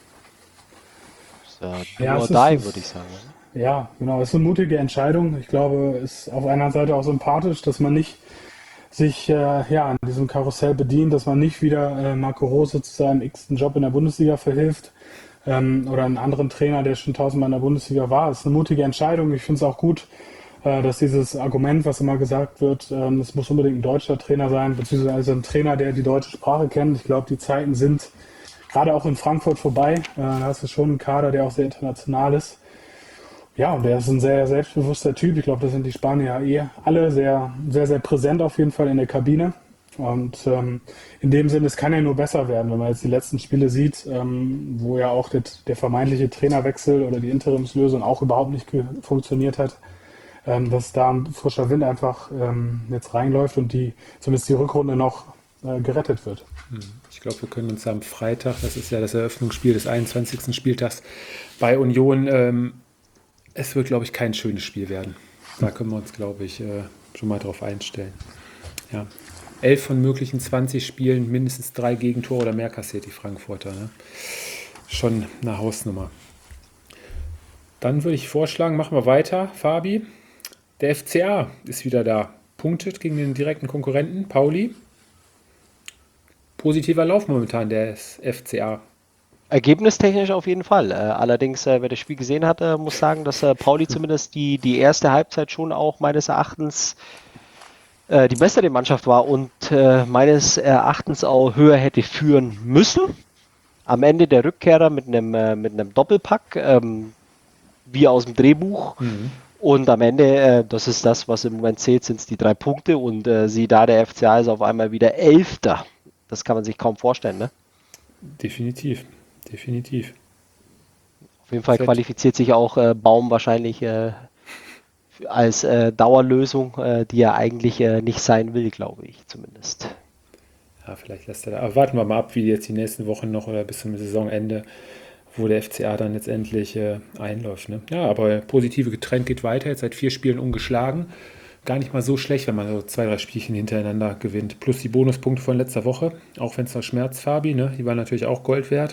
So, Ja, nur es die, ist- würde ich sagen. Ja, genau, es ist eine mutige Entscheidung. Ich glaube, es ist auf einer Seite auch sympathisch, dass man nicht sich äh, ja, an diesem Karussell bedient, dass man nicht wieder äh, Marco Rose zu seinem x-ten Job in der Bundesliga verhilft ähm, oder einen anderen Trainer, der schon tausendmal in der Bundesliga war. Es ist eine mutige Entscheidung. Ich finde es auch gut, äh, dass dieses Argument, was immer gesagt wird, ähm, es muss unbedingt ein deutscher Trainer sein, beziehungsweise ein Trainer, der die deutsche Sprache kennt. Ich glaube, die Zeiten sind gerade auch in Frankfurt vorbei. Äh, da hast du schon einen Kader, der auch sehr international ist. Ja, und der ist ein sehr selbstbewusster Typ. Ich glaube, das sind die Spanier eh alle sehr, sehr, sehr präsent auf jeden Fall in der Kabine. Und ähm, in dem Sinne, es kann ja nur besser werden, wenn man jetzt die letzten Spiele sieht, ähm, wo ja auch der, der vermeintliche Trainerwechsel oder die Interimslösung auch überhaupt nicht ge- funktioniert hat, ähm, dass da ein frischer Wind einfach ähm, jetzt reinläuft und die zumindest die Rückrunde noch äh, gerettet wird. Ich glaube, wir können uns am Freitag, das ist ja das Eröffnungsspiel des einundzwanzigsten Spieltags bei Union, ähm, es wird, glaube ich, kein schönes Spiel werden. Da können wir uns, glaube ich, äh, schon mal drauf einstellen. Ja. Elf von möglichen zwanzig Spielen, mindestens drei Gegentore oder mehr kassiert die Frankfurter. Ne? Schon eine Hausnummer. Dann würde ich vorschlagen, machen wir weiter, Fabi. Der F C A ist wieder da. Punktet gegen den direkten Konkurrenten, Pauli. Positiver Lauf momentan des F C A. Ergebnistechnisch auf jeden Fall. Äh, allerdings, äh, wer das Spiel gesehen hat, äh, muss sagen, dass äh, Pauli zumindest die, die erste Halbzeit schon auch meines Erachtens äh, die bessere Mannschaft war und äh, meines Erachtens auch höher hätte führen müssen. Am Ende der Rückkehrer mit einem, äh, mit einem Doppelpack, ähm, wie aus dem Drehbuch. Mhm. Und am Ende, äh, das ist das, was im Moment zählt, sind es die drei Punkte. Und äh, sieh da, der F C A ist auf einmal wieder Elfter. Das kann man sich kaum vorstellen, ne? Definitiv, definitiv. Auf jeden Fall Fett. qualifiziert sich auch äh, Baum wahrscheinlich äh, als äh, Dauerlösung, äh, die er eigentlich äh, nicht sein will, glaube ich zumindest. Ja, vielleicht lässt er da. Aber warten wir mal ab, wie jetzt die nächsten Wochen noch oder bis zum Saisonende, wo der F C A dann letztendlich äh, einläuft. Ne? Ja, aber der positive Trend geht weiter. Jetzt seit vier Spielen ungeschlagen. Gar nicht mal so schlecht, wenn man so zwei, drei Spielchen hintereinander gewinnt. Plus die Bonuspunkte von letzter Woche, auch wenn es da schmerzt, Fabi, ne? Die waren natürlich auch Gold wert.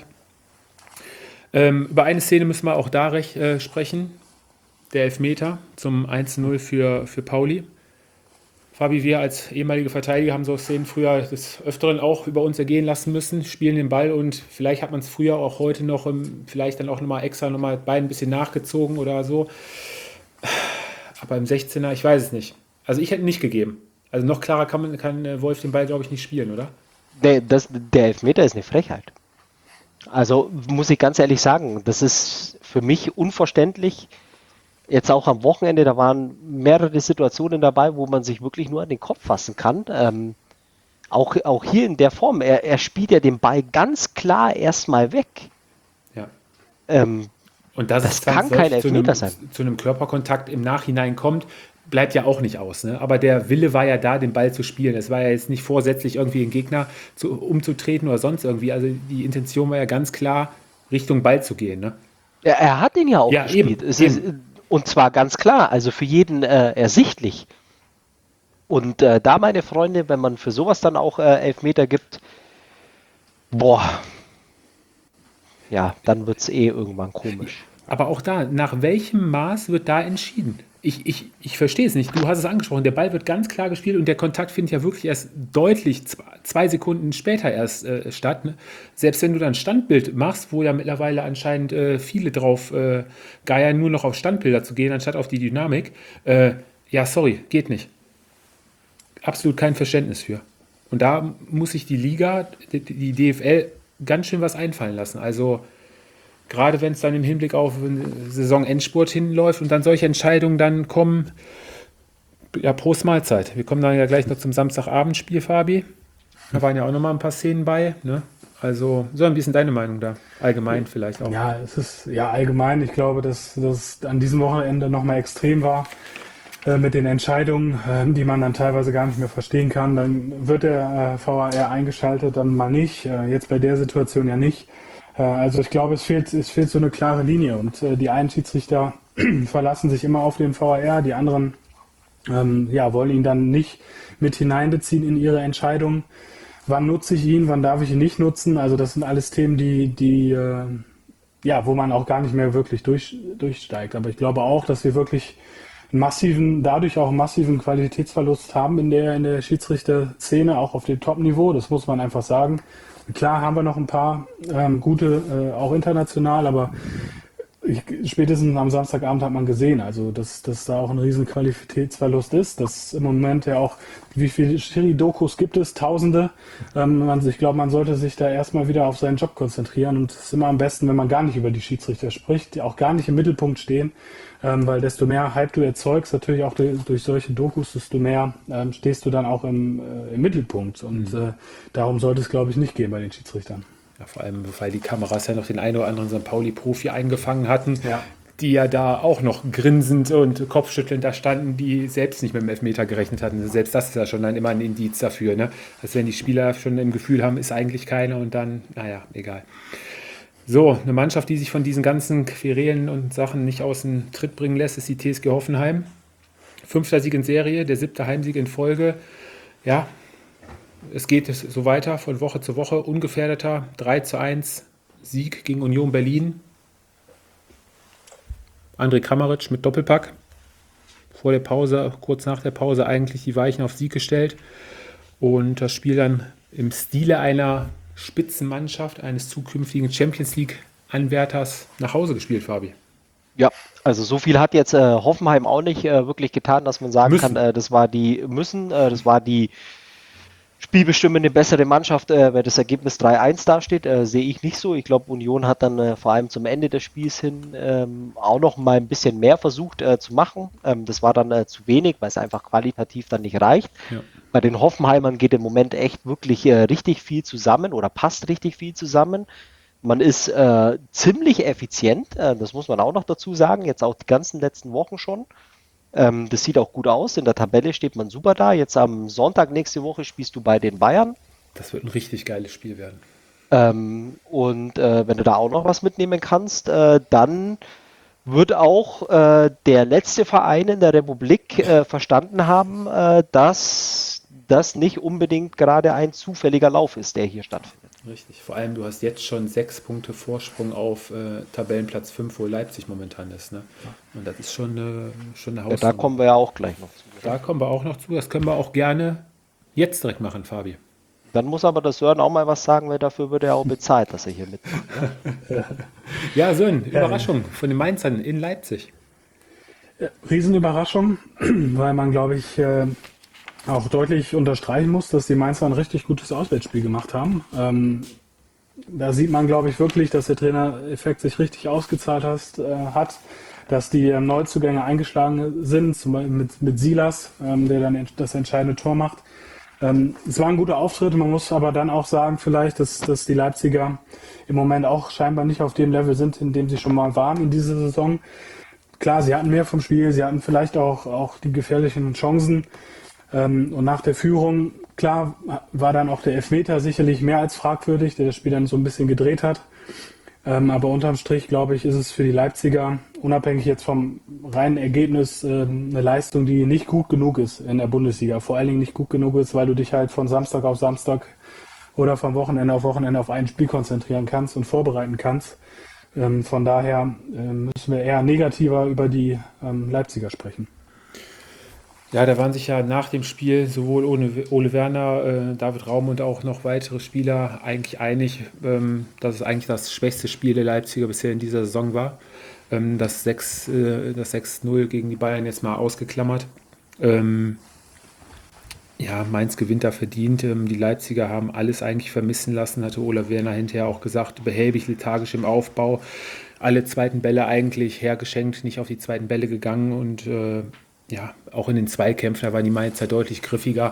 Ähm, über eine Szene müssen wir auch da recht, äh, sprechen. Der Elfmeter zum eins zu null für, für Pauli. Fabi, wir als ehemalige Verteidiger haben so Szenen früher des Öfteren auch über uns ergehen lassen müssen, spielen den Ball und vielleicht hat man es früher auch heute noch, ähm, vielleicht dann auch nochmal extra nochmal Bein ein bisschen nachgezogen oder so. Aber im sechzehner, ich weiß es nicht. Also ich hätte ihn nicht gegeben. Also noch klarer kann, man, kann äh, Wolf den Ball, glaube ich, nicht spielen, oder? Der, das, der Elfmeter ist eine Frechheit. Also muss ich ganz ehrlich sagen, das ist für mich unverständlich. jetzt auch am Wochenende, da waren mehrere Situationen dabei, wo man sich wirklich nur an den Kopf fassen kann. Ähm, auch, auch hier in der Form, er, er spielt ja den Ball ganz klar erstmal weg. Ja. Ähm, Und dass das es dann kann kein solch zu einem, Elfmeter sein. zu einem Körperkontakt im Nachhinein kommt, bleibt ja auch nicht aus. Ne? Aber der Wille war ja da, den Ball zu spielen. Es war ja jetzt nicht vorsätzlich, irgendwie den Gegner zu, umzutreten oder sonst irgendwie. Also die Intention war ja ganz klar, Richtung Ball zu gehen. Ne? Er, er hat ihn ja auch Ja, gespielt. eben, Es ist, und zwar ganz klar, also für jeden äh, ersichtlich. Und äh, da, meine Freunde, wenn man für sowas dann auch äh, Elfmeter gibt, boah, ja, dann wird es eh irgendwann komisch. Aber auch da, nach welchem Maß wird da entschieden? Ich, ich, ich verstehe es nicht. Du hast es angesprochen, der Ball wird ganz klar gespielt und der Kontakt findet ja wirklich erst deutlich zwei, zwei Sekunden später erst äh, statt. Ne? Selbst wenn du dann Standbild machst, wo ja mittlerweile anscheinend äh, viele drauf äh, geiern, nur noch auf Standbilder zu gehen, anstatt auf die Dynamik. Äh, ja, sorry, geht nicht. Absolut kein Verständnis für. Und da muss sich die Liga, die, die D F L, ganz schön was einfallen lassen. Also gerade wenn es dann im Hinblick auf einen Saisonendspurt hinläuft und dann solche Entscheidungen dann kommen, ja, Prost Mahlzeit. Wir kommen dann ja gleich noch zum Samstagabendspiel, Fabi. Da waren ja auch noch mal ein paar Szenen bei. Ne? Also, so ein bisschen deine Meinung da. Allgemein vielleicht auch. Ja, es ist ja allgemein. Ich glaube, dass das an diesem Wochenende nochmal extrem war äh, mit den Entscheidungen, äh, die man dann teilweise gar nicht mehr verstehen kann. Dann wird der äh, V A R eingeschaltet, dann mal nicht. Äh, jetzt bei der Situation ja nicht. Also ich glaube, es fehlt, es fehlt so eine klare Linie und äh, die einen Schiedsrichter verlassen sich immer auf den V A R, die anderen ähm, ja, wollen ihn dann nicht mit hineinbeziehen in ihre Entscheidung. Wann nutze ich ihn, wann darf ich ihn nicht nutzen? Also das sind alles Themen, die, die äh, ja, wo man auch gar nicht mehr wirklich durch, durchsteigt. Aber ich glaube auch, dass wir wirklich einen massiven, dadurch auch einen massiven Qualitätsverlust haben in der, in der Schiedsrichterszene, auch auf dem Top-Niveau. Das muss man einfach sagen. Klar haben wir noch ein paar ähm, gute, äh, auch international, aber ich, spätestens am Samstagabend hat man gesehen, also dass, dass da auch ein riesen Qualitätsverlust ist, dass im Moment ja auch, wie viele Schiri-Dokus gibt es, Tausende. Ähm, man, ich glaube, man sollte sich da erstmal wieder auf seinen Job konzentrieren und es ist immer am besten, wenn man gar nicht über die Schiedsrichter spricht, die auch gar nicht im Mittelpunkt stehen, ähm, weil desto mehr Hype du erzeugst, natürlich auch durch, durch solche Dokus, desto mehr ähm, stehst du dann auch im, äh, im Mittelpunkt und mhm. äh, darum sollte es, glaube ich, nicht gehen bei den Schiedsrichtern. Ja, vor allem, weil die Kameras ja noch den einen oder anderen Sankt Pauli-Profi eingefangen hatten, ja. die ja da auch noch grinsend und kopfschüttelnd da standen, die selbst nicht mit dem Elfmeter gerechnet hatten. Selbst das ist ja schon dann immer ein Indiz dafür, ne? Dass wenn die Spieler schon im Gefühl haben, ist eigentlich keiner und dann, naja, egal. So, eine Mannschaft, die sich von diesen ganzen Querelen und Sachen nicht aus dem Tritt bringen lässt, ist die T S G Hoffenheim. Fünfter Sieg in Serie, der siebte Heimsieg in Folge. Ja, es geht so weiter von Woche zu Woche. Ungefährdeter drei zu eins Sieg gegen Union Berlin. André Kramaric mit Doppelpack. Vor der Pause, kurz nach der Pause eigentlich die Weichen auf Sieg gestellt. Und das Spiel dann im Stile einer Spitzenmannschaft, eines zukünftigen Champions League-Anwärters nach Hause gespielt, Fabi. Ja, also so viel hat jetzt äh, Hoffenheim auch nicht äh, wirklich getan, dass man sagen Müssen. kann, äh, das war die müssen, äh, das war die spielbestimmende bessere Mannschaft, äh, weil das Ergebnis drei eins dasteht, äh, sehe ich nicht so. Ich glaube, Union hat dann äh, vor allem zum Ende des Spiels hin ähm, auch noch mal ein bisschen mehr versucht äh, zu machen. Ähm, das war dann äh, zu wenig, weil es einfach qualitativ dann nicht reicht. Ja. Bei den Hoffenheimern geht im Moment echt wirklich äh, richtig viel zusammen oder passt richtig viel zusammen. Man ist äh, ziemlich effizient, äh, das muss man auch noch dazu sagen, jetzt auch die ganzen letzten Wochen schon. Ähm, das sieht auch gut aus, in der Tabelle steht man super da. Jetzt am Sonntag nächste Woche spielst du bei den Bayern. Das wird ein richtig geiles Spiel werden. Ähm, und äh, wenn du da auch noch was mitnehmen kannst, äh, dann wird auch äh, der letzte Verein in der Republik äh, verstanden haben, äh, dass das nicht unbedingt gerade ein zufälliger Lauf ist, der hier stattfindet. Richtig, vor allem du hast jetzt schon sechs Punkte Vorsprung auf äh, Tabellenplatz fünf, wo Leipzig momentan ist. Ne? Und das ist schon eine, schon eine Hausnummer. Ja, da kommen wir ja auch gleich noch zu. Da kommen wir auch noch zu, das können wir auch gerne jetzt direkt machen, Fabi. Dann muss aber der Sören auch mal was sagen, weil dafür wird er auch bezahlt, dass er hier mitmacht. Ja, ja Sören, Überraschung von den Mainzern in Leipzig. Riesenüberraschung, weil man, glaube ich, äh, auch deutlich unterstreichen muss, dass die Mainzer ein richtig gutes Auswärtsspiel gemacht haben. Ähm, da sieht man, glaube ich, wirklich, dass der Trainereffekt sich richtig ausgezahlt hast, äh, hat. dass die ähm, Neuzugänge eingeschlagen sind, zum Beispiel mit, mit Silas, ähm, der dann ent- das entscheidende Tor macht. Ähm, es war ein guter Auftritt, man muss aber dann auch sagen vielleicht, dass, dass die Leipziger im Moment auch scheinbar nicht auf dem Level sind, in dem sie schon mal waren in dieser Saison. Klar, sie hatten mehr vom Spiel, sie hatten vielleicht auch, auch die gefährlichen Chancen. Ähm, und nach der Führung, klar, war dann auch der Elfmeter sicherlich mehr als fragwürdig, der das Spiel dann so ein bisschen gedreht hat. Ähm, aber unterm Strich, glaube ich, ist es für die Leipziger, unabhängig jetzt vom reinen Ergebnis, äh, eine Leistung, die nicht gut genug ist in der Bundesliga. Vor allen Dingen nicht gut genug ist, weil du dich halt von Samstag auf Samstag oder von Wochenende auf Wochenende auf ein Spiel konzentrieren kannst und vorbereiten kannst. Ähm, von daher äh, müssen wir eher negativer über die ähm, Leipziger sprechen. Ja, da waren sich ja nach dem Spiel sowohl Ole, Ole Werner, äh, David Raum und auch noch weitere Spieler eigentlich einig, ähm, dass es eigentlich das schwächste Spiel der Leipziger bisher in dieser Saison war. Ähm, das sechs, äh, das sechs null gegen die Bayern jetzt mal ausgeklammert. Ähm, ja, Mainz gewinnt da verdient. Ähm, die Leipziger haben alles eigentlich vermissen lassen, hatte Ole Werner hinterher auch gesagt, behäbig, lethargisch im Aufbau. Alle zweiten Bälle eigentlich hergeschenkt, nicht auf die zweiten Bälle gegangen und äh, ja, auch in den Zweikämpfen, da waren die Mainzer deutlich griffiger.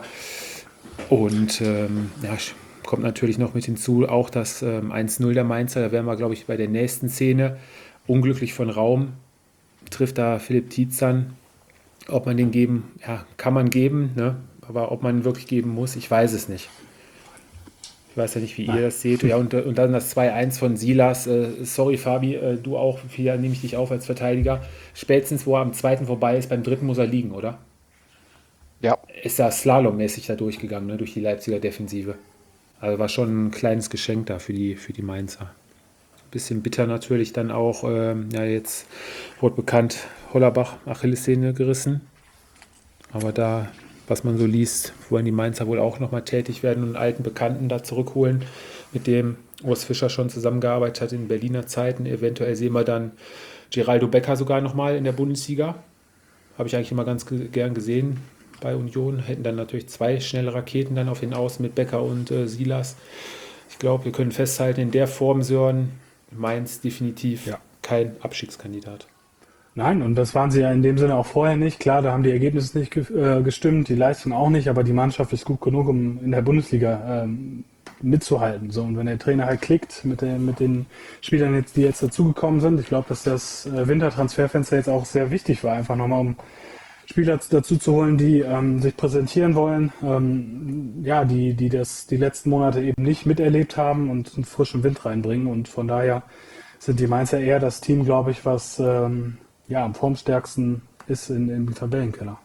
Und ähm, ja, kommt natürlich noch mit hinzu, auch das ähm, eins null der Mainzer, da wären wir, glaube ich, bei der nächsten Szene. Unglücklich von Raum, trifft da Philipp Tietz an. Ob man den geben, ja, kann man geben, ne? Aber ob man ihn wirklich geben muss, ich weiß es nicht. Ich weiß ja nicht, wie ihr das seht. Ja, und, und dann das zwei eins von Silas. Äh, sorry, Fabi, äh, du auch. Hier nehme ich dich auf als Verteidiger. Spätestens, wo er am zweiten vorbei ist, beim dritten muss er liegen, oder? Ja. Ist da slalommäßig da durchgegangen, ne, durch die Leipziger Defensive. Also war schon ein kleines Geschenk da für die, für die Mainzer. Bisschen bitter natürlich dann auch. Ähm, ja, jetzt wurde bekannt, Hollerbach, Achillessehne gerissen. Aber da, was man so liest, wollen die Mainzer wohl auch nochmal tätig werden und einen alten Bekannten da zurückholen, mit dem Urs Fischer schon zusammengearbeitet hat in Berliner Zeiten. Eventuell sehen wir dann Geraldo Becker sogar nochmal in der Bundesliga. Habe ich eigentlich immer ganz ge- gern gesehen bei Union. Hätten dann natürlich zwei schnelle Raketen dann auf den Außen mit Becker und äh, Silas. Ich glaube, wir können festhalten, in der Form, Sören, Mainz definitiv Ja. kein Abstiegskandidat. Nein, und das waren sie ja in dem Sinne auch vorher nicht. Klar, da haben die Ergebnisse nicht ge äh, gestimmt, die Leistung auch nicht, aber die Mannschaft ist gut genug, um in der Bundesliga ähm, mitzuhalten. So, und wenn der Trainer halt klickt mit den, mit den Spielern, jetzt, die jetzt dazugekommen sind, ich glaube, dass das äh, Wintertransferfenster jetzt auch sehr wichtig war, einfach nochmal um Spieler dazu zu holen, die ähm, sich präsentieren wollen, ähm, ja, die, die das die letzten Monate eben nicht miterlebt haben und einen frischen Wind reinbringen. Und von daher sind die Mainzer eher das Team, glaube ich, was ähm, ja, am formstärksten ist in, im Tabellenkeller.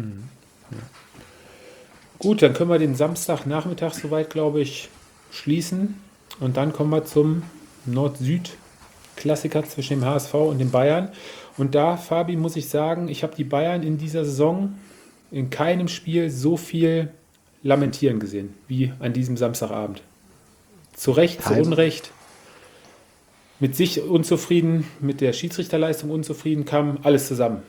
Gut, dann können wir den Samstagnachmittag soweit, glaube ich, schließen. Und dann kommen wir zum Nord-Süd-Klassiker zwischen dem H S V und den Bayern. Und da, Fabi, muss ich sagen, ich habe die Bayern in dieser Saison in keinem Spiel so viel lamentieren gesehen wie an diesem Samstagabend. Zu Recht, zu Kein- Unrecht. Mit sich unzufrieden, mit der Schiedsrichterleistung unzufrieden, kam alles zusammen.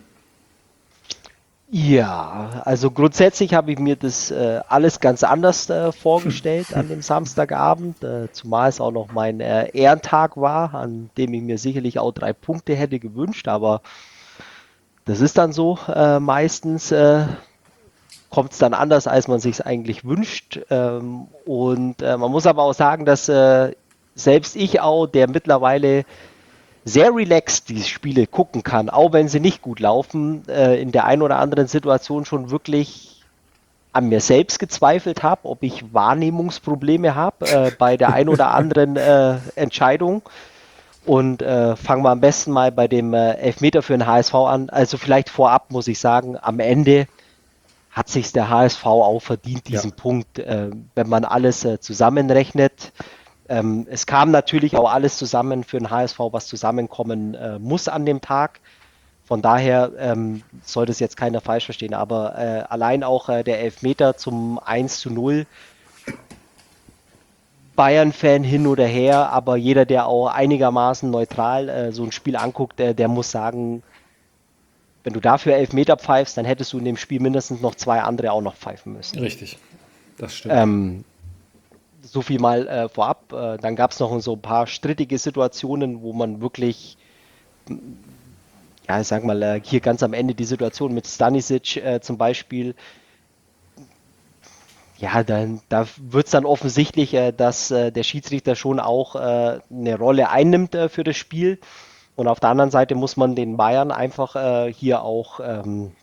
Ja, also grundsätzlich habe ich mir das äh, alles ganz anders äh, vorgestellt an dem Samstagabend, äh, zumal es auch noch mein äh, Ehrentag war, an dem ich mir sicherlich auch drei Punkte hätte gewünscht, aber das ist dann so. Äh, meistens äh, kommt es dann anders, als man sich es eigentlich wünscht. Ähm, und äh, man muss aber auch sagen, dass äh, selbst ich auch, der mittlerweile sehr relaxed die Spiele gucken kann, auch wenn sie nicht gut laufen, äh, in der einen oder anderen Situation schon wirklich an mir selbst gezweifelt habe, ob ich Wahrnehmungsprobleme habe äh, bei der einen oder anderen äh, Entscheidung. Und äh, fangen wir am besten mal bei dem äh, Elfmeter für den H S V an. Also vielleicht vorab muss ich sagen, am Ende hat sich der H S V auch verdient, diesen Ja. Punkt, äh, wenn man alles äh, zusammenrechnet. Ähm, es kam natürlich auch alles zusammen für den H S V, was zusammenkommen äh, muss an dem Tag. Von daher ähm, soll das jetzt keiner falsch verstehen, aber äh, allein auch äh, der Elfmeter zum eins zu null, Bayern-Fan hin oder her, aber jeder, der auch einigermaßen neutral äh, so ein Spiel anguckt, äh, der muss sagen, wenn du dafür Elfmeter pfeifst, dann hättest du in dem Spiel mindestens noch zwei andere auch noch pfeifen müssen. Richtig, das stimmt. Ähm, so viel mal äh, vorab. Äh, dann gab es noch so ein paar strittige Situationen, wo man wirklich ja, ich sag mal, äh, hier ganz am Ende die Situation mit Stanisic äh, zum Beispiel, ja, dann, da wird es dann offensichtlich, äh, dass äh, der Schiedsrichter schon auch äh, eine Rolle einnimmt äh, für das Spiel. Und auf der anderen Seite muss man den Bayern einfach äh, hier auch ähm,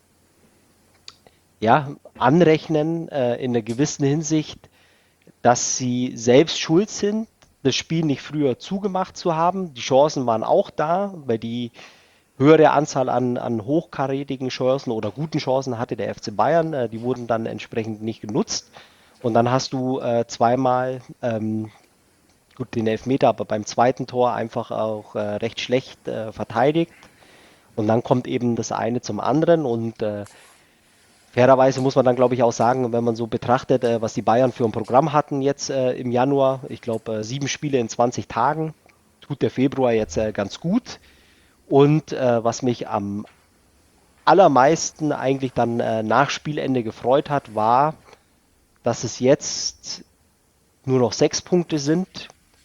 ja, anrechnen, äh, in einer gewissen Hinsicht, dass sie selbst schuld sind, das Spiel nicht früher zugemacht zu haben. Die Chancen waren auch da, weil die höhere Anzahl an, an hochkarätigen Chancen oder guten Chancen hatte der F C Bayern. Äh, die wurden dann entsprechend nicht genutzt. Und dann hast du äh, zweimal, ähm, gut, den Elfmeter, aber beim zweiten Tor einfach auch äh, recht schlecht äh, verteidigt. Und dann kommt eben das eine zum anderen. Und äh, fairerweise muss man dann, glaube ich, auch sagen, wenn man so betrachtet, äh, was die Bayern für ein Programm hatten jetzt äh, im Januar, ich glaube, äh, sieben Spiele in zwanzig Tagen, tut der Februar jetzt äh, ganz gut. Und äh, was mich am allermeisten eigentlich dann äh, nach Spielende gefreut hat, war, dass es jetzt nur noch sechs Punkte sind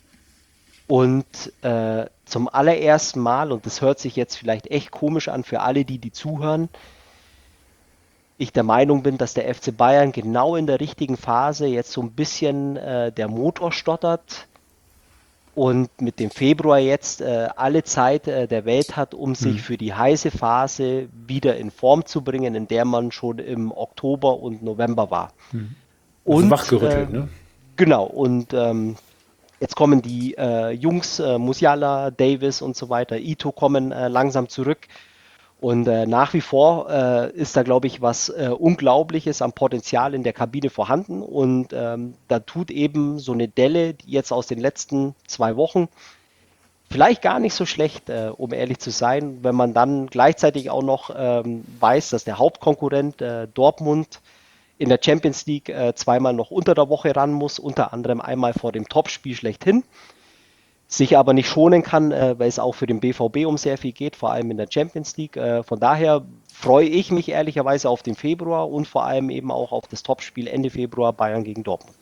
und äh, zum allerersten Mal, und das hört sich jetzt vielleicht echt komisch an für alle, die die zuhören, ich der Meinung bin, dass der F C Bayern genau in der richtigen Phase jetzt so ein bisschen äh, der Motor stottert und mit dem Februar jetzt äh, alle Zeit äh, der Welt hat, um sich für die heiße Phase wieder in Form zu bringen, in der man schon im Oktober und November war. Also Und wachgerüttelt, äh, ne? genau, und ähm, jetzt kommen die äh, Jungs, äh, Musiala, Davis und so weiter, Ito kommen äh, langsam zurück. Und äh, nach wie vor äh, ist da, glaube ich, was äh, Unglaubliches am Potenzial in der Kabine vorhanden. Und ähm, da tut eben so eine Delle, die jetzt aus den letzten zwei Wochen, vielleicht gar nicht so schlecht, äh, um ehrlich zu sein, wenn man dann gleichzeitig auch noch ähm, weiß, dass der Hauptkonkurrent äh, Dortmund in der Champions League äh, zweimal noch unter der Woche ran muss, unter anderem einmal vor dem Topspiel schlechthin, sich aber nicht schonen kann, äh, weil es auch für den B V B um sehr viel geht, vor allem in der Champions League. Äh, von daher freue ich mich ehrlicherweise auf den Februar und vor allem eben auch auf das Topspiel Ende Februar Bayern gegen Dortmund.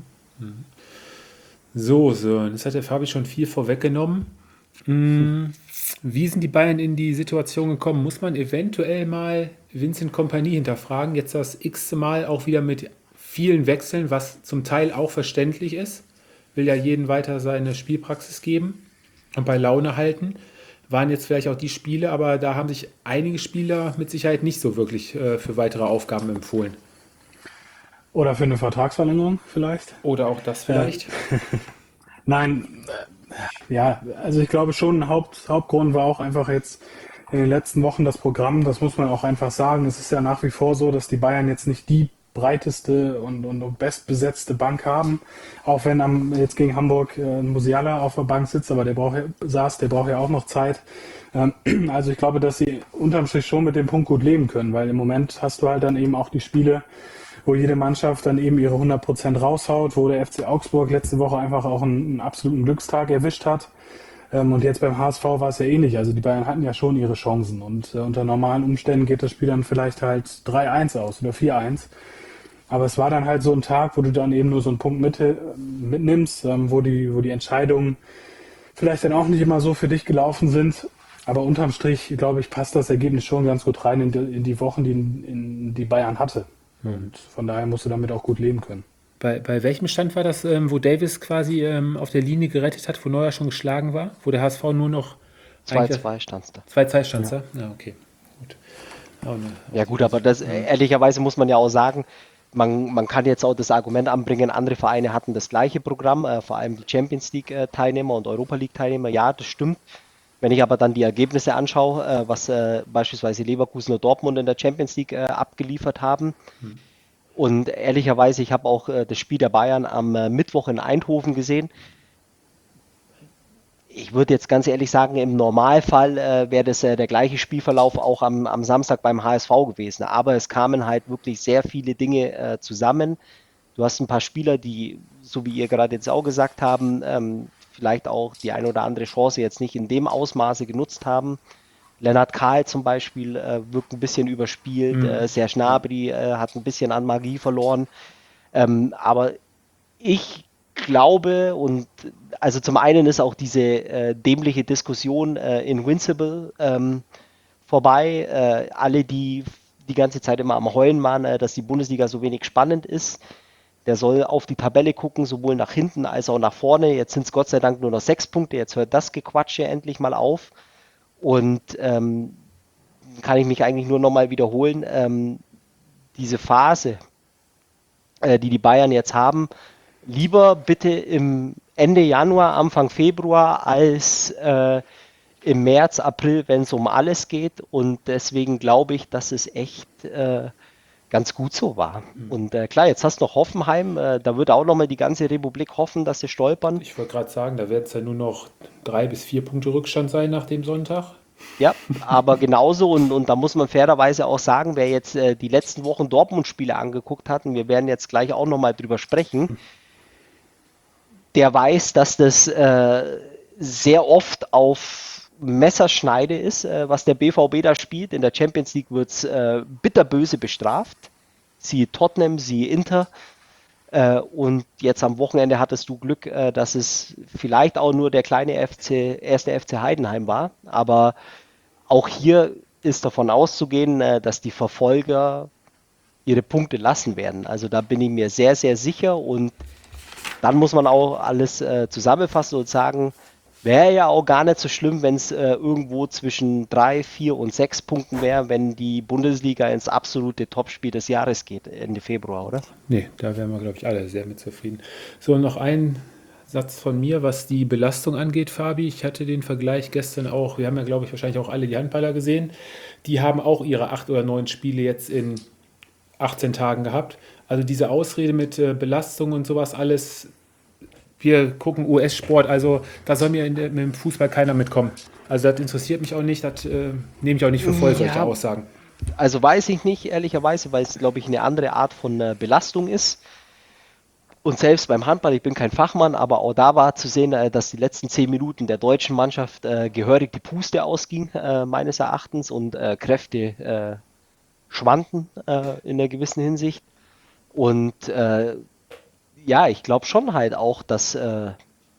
So, so, jetzt hat der Fabi schon viel vorweggenommen. Hm, wie sind die Bayern in die Situation gekommen? Muss man eventuell mal Vincent Kompany hinterfragen? Jetzt das x-te Mal auch wieder mit vielen Wechseln, was zum Teil auch verständlich ist. Will ja jeden weiter seine Spielpraxis geben und bei Laune halten. Waren jetzt vielleicht auch die Spiele, aber da haben sich einige Spieler mit Sicherheit nicht so wirklich äh, für weitere Aufgaben empfohlen. Oder für eine Vertragsverlängerung vielleicht. Oder auch das vielleicht. Nein, äh, ja, also ich glaube schon, ein Haupt, Hauptgrund war auch einfach jetzt in den letzten Wochen das Programm, das muss man auch einfach sagen. Es ist ja nach wie vor so, dass die Bayern jetzt nicht die breiteste und, und bestbesetzte Bank haben, auch wenn am, jetzt gegen Hamburg äh, Musiala auf der Bank sitzt, aber der braucht ja, saß, der braucht ja auch noch Zeit. Ähm, also ich glaube, dass sie unterm Strich schon mit dem Punkt gut leben können, weil im Moment hast du halt dann eben auch die Spiele, wo jede Mannschaft dann eben ihre hundert Prozent raushaut, wo der F C Augsburg letzte Woche einfach auch einen, einen absoluten Glückstag erwischt hat. Ähm, und jetzt beim H S V war es ja ähnlich. Also die Bayern hatten ja schon ihre Chancen und äh, unter normalen Umständen geht das Spiel dann vielleicht halt drei eins aus oder vier eins. Aber es war dann halt so ein Tag, wo du dann eben nur so einen Punkt mit, mitnimmst, ähm, wo die, wo die Entscheidungen vielleicht dann auch nicht immer so für dich gelaufen sind. Aber unterm Strich, glaube ich, passt das Ergebnis schon ganz gut rein in die, in die Wochen, die in, in die Bayern hatte. Und von daher musst du damit auch gut leben können. Bei, bei welchem Stand war das, ähm, wo Davis quasi ähm, auf der Linie gerettet hat, wo Neuer schon geschlagen war? Wo der H S V nur noch zwei zwei stand es da. zwei zwei stand es da? Ja, okay. Gut. Oh, ne. Ja gut, aber das ehrlicherweise muss man ja auch sagen, man, man kann jetzt auch das Argument anbringen, andere Vereine hatten das gleiche Programm, äh, vor allem die Champions League-Teilnehmer und Europa League-Teilnehmer. Ja, das stimmt. Wenn ich aber dann die Ergebnisse anschaue, äh, was äh, beispielsweise Leverkusen und Dortmund in der Champions League äh, abgeliefert haben, hm. und ehrlicherweise, ich habe auch äh, das Spiel der Bayern am äh, Mittwoch in Eindhoven gesehen. Ich würde jetzt ganz ehrlich sagen, im Normalfall äh, wäre das äh, der gleiche Spielverlauf auch am, am Samstag beim H S V gewesen. Aber es kamen halt wirklich sehr viele Dinge äh, zusammen. Du hast ein paar Spieler, die, so wie ihr gerade jetzt auch gesagt haben, ähm, vielleicht auch die eine oder andere Chance jetzt nicht in dem Ausmaße genutzt haben. Lennart Kahl zum Beispiel äh, wirkt ein bisschen überspielt. Mhm. Äh, Serge Gnabry äh, hat ein bisschen an Magie verloren. Ähm, aber ich glaube, und also zum einen ist auch diese äh, dämliche Diskussion äh, Invincible ähm, vorbei. Äh, alle, die die ganze Zeit immer am Heulen waren, äh, dass die Bundesliga so wenig spannend ist, der soll auf die Tabelle gucken, sowohl nach hinten als auch nach vorne. Jetzt sind es Gott sei Dank nur noch sechs Punkte. Jetzt hört das Gequatsche endlich mal auf. Und ähm, kann ich mich eigentlich nur nochmal wiederholen, ähm, diese Phase, äh, die die Bayern jetzt haben, lieber bitte im Ende Januar, Anfang Februar als äh, im März, April, wenn es um alles geht. Und deswegen glaube ich, dass es echt äh, ganz gut so war. Mhm. Und äh, klar, jetzt hast du noch Hoffenheim, äh, da wird auch nochmal die ganze Republik hoffen, dass sie stolpern. Ich wollte gerade sagen, da wird es ja nur noch drei bis vier Punkte Rückstand sein nach dem Sonntag. Ja, aber genauso, und, und da muss man fairerweise auch sagen, wer jetzt äh, die letzten Wochen Dortmund-Spiele angeguckt hat, und wir werden jetzt gleich auch nochmal drüber sprechen, der weiß, dass das äh, sehr oft auf Messerschneide ist, äh, was der B V B da spielt. In der Champions League wird es äh, bitterböse bestraft. Siehe Tottenham, siehe Inter. Äh, und jetzt am Wochenende hattest du Glück, äh, dass es vielleicht auch nur der kleine F C, erste F C Heidenheim war. Aber auch hier ist davon auszugehen, äh, dass die Verfolger ihre Punkte lassen werden. Also da bin ich mir sehr, sehr sicher. Und dann muss man auch alles äh, zusammenfassen und sagen, wäre ja auch gar nicht so schlimm, wenn es äh, irgendwo zwischen drei, vier und sechs Punkten wäre, wenn die Bundesliga ins absolute Topspiel des Jahres geht, Ende Februar, oder? Nee, da wären wir, glaube ich, alle sehr mit zufrieden. So, noch ein Satz von mir, was die Belastung angeht, Fabi. Ich hatte den Vergleich gestern auch, wir haben ja, glaube ich, wahrscheinlich auch alle die Handballer gesehen. Die haben auch ihre acht oder neun Spiele jetzt in achtzehn Tagen gehabt. Also diese Ausrede mit äh, Belastung und sowas alles, wir gucken U S-Sport, also da soll mir in der, mit dem Fußball keiner mitkommen. Also das interessiert mich auch nicht, das äh, nehme ich auch nicht für voll, solche ja. Aussagen. Also weiß ich nicht, ehrlicherweise, weil es, glaube ich, eine andere Art von äh, Belastung ist. Und selbst beim Handball, ich bin kein Fachmann, aber auch da war zu sehen, äh, dass die letzten zehn Minuten der deutschen Mannschaft äh, gehörig die Puste ausging, äh, meines Erachtens, und äh, Kräfte äh, schwanden äh, in einer gewissen Hinsicht. Und äh, ja, ich glaube schon halt auch, dass äh,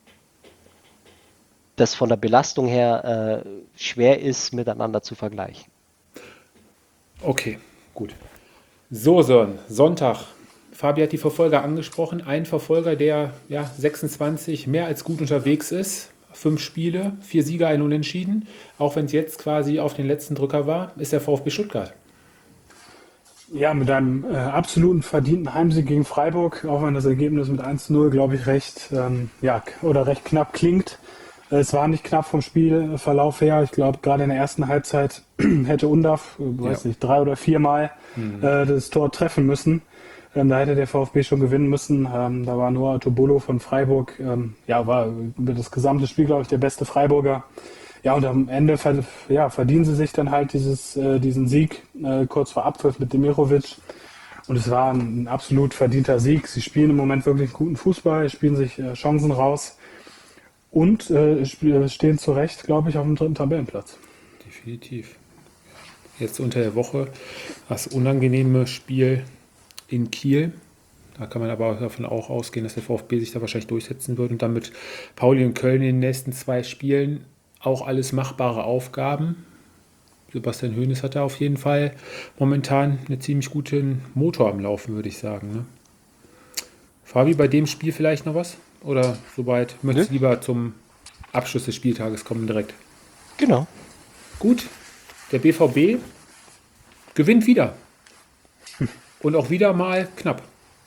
das von der Belastung her äh, schwer ist, miteinander zu vergleichen. Okay, gut. So, Sören, Sonntag. Fabi hat die Verfolger angesprochen. Ein Verfolger, der ja sechsundzwanzig mehr als gut unterwegs ist. Fünf Spiele, vier Sieger, ein Unentschieden. Auch wenn es jetzt quasi auf den letzten Drücker war, ist der VfB Stuttgart. Ja, mit einem äh, absoluten verdienten Heimsieg gegen Freiburg, auch wenn das Ergebnis mit eins zu null, glaube ich, recht, ähm, ja, oder recht knapp klingt. Äh, es war nicht knapp vom Spielverlauf her. Ich glaube, gerade in der ersten Halbzeit hätte Undav, äh, weiß ja. nicht, drei oder viermal mhm. äh, das Tor treffen müssen. Ähm, da hätte der VfB schon gewinnen müssen. Ähm, da war nur Tobolo von Freiburg, ähm, ja, war über das gesamte Spiel, glaube ich, der beste Freiburger. Ja, und am Ende ja, verdienen sie sich dann halt dieses, äh, diesen Sieg äh, kurz vor Abpfiff mit Demirovic. Und es war ein, ein absolut verdienter Sieg. Sie spielen im Moment wirklich guten Fußball, spielen sich äh, Chancen raus und äh, stehen zu Recht, glaube ich, auf dem dritten Tabellenplatz. Definitiv. Jetzt unter der Woche das unangenehme Spiel in Kiel. Da kann man aber davon auch ausgehen, dass der VfB sich da wahrscheinlich durchsetzen wird und dann mit Pauli und Köln in den nächsten zwei Spielen auch alles machbare Aufgaben. Sebastian Hoeneß hat da auf jeden Fall momentan einen ziemlich guten Motor am Laufen, würde ich sagen. Ne? Fabi, bei dem Spiel vielleicht noch was? Oder soweit möchtest du nee. lieber zum Abschluss des Spieltages kommen direkt? Genau. Gut, der B V B gewinnt wieder. Und auch wieder mal knapp.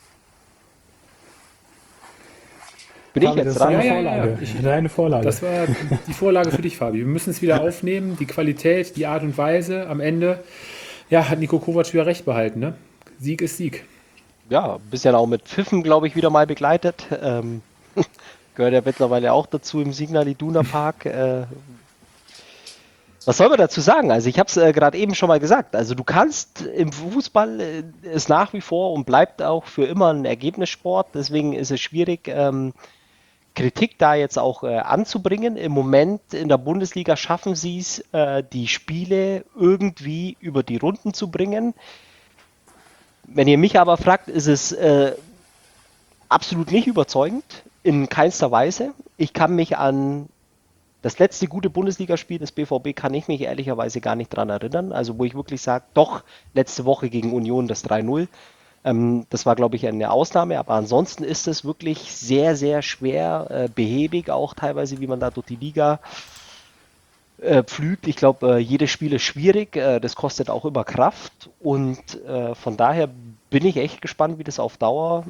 Bin ich jetzt dran? Ja, ja, ja, ja. Ich, Deine Vorlage. Das war die Vorlage für dich, Fabi. Wir müssen es wieder aufnehmen. Die Qualität, die Art und Weise. Am Ende ja, hat Niko Kovac wieder recht behalten. Ne? Sieg ist Sieg. Ja, ein bisschen auch mit Pfiffen, glaube ich, wieder mal begleitet. Ähm, gehört ja mittlerweile auch dazu im Signal Iduna Park. Äh, was soll man dazu sagen? Also ich habe es äh, gerade eben schon mal gesagt. Also du kannst im Fußball äh, ist nach wie vor und bleibt auch für immer ein Ergebnissport. Deswegen ist es schwierig, ähm, Kritik da jetzt auch äh, anzubringen. Im Moment in der Bundesliga schaffen sie es, äh, die Spiele irgendwie über die Runden zu bringen. Wenn ihr mich aber fragt, ist es äh, absolut nicht überzeugend, in keinster Weise. Ich kann mich an das letzte gute Bundesligaspiel des B V B kann ich mich ehrlicherweise gar nicht dran erinnern. Also wo ich wirklich sage, doch, letzte Woche gegen Union das drei null. Ähm, das war, glaube ich, eine Ausnahme. Aber ansonsten ist es wirklich sehr, sehr schwer, äh, behäbig auch teilweise, wie man da durch die Liga äh, pflügt. Ich glaube, äh, jedes Spiel ist schwierig. Äh, das kostet auch immer Kraft. Und äh, von daher bin ich echt gespannt, wie das auf Dauer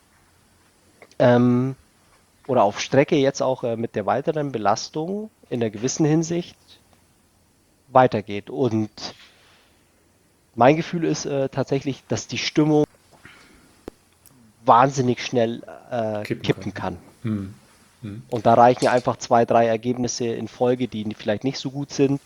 ähm, oder auf Strecke jetzt auch äh, mit der weiteren Belastung in einer gewissen Hinsicht weitergeht. Und mein Gefühl ist äh, tatsächlich, dass die Stimmung wahnsinnig schnell äh, Kippen kippen kann. kann. Hm. Hm. Und da reichen einfach zwei, drei Ergebnisse in Folge, die vielleicht nicht so gut sind.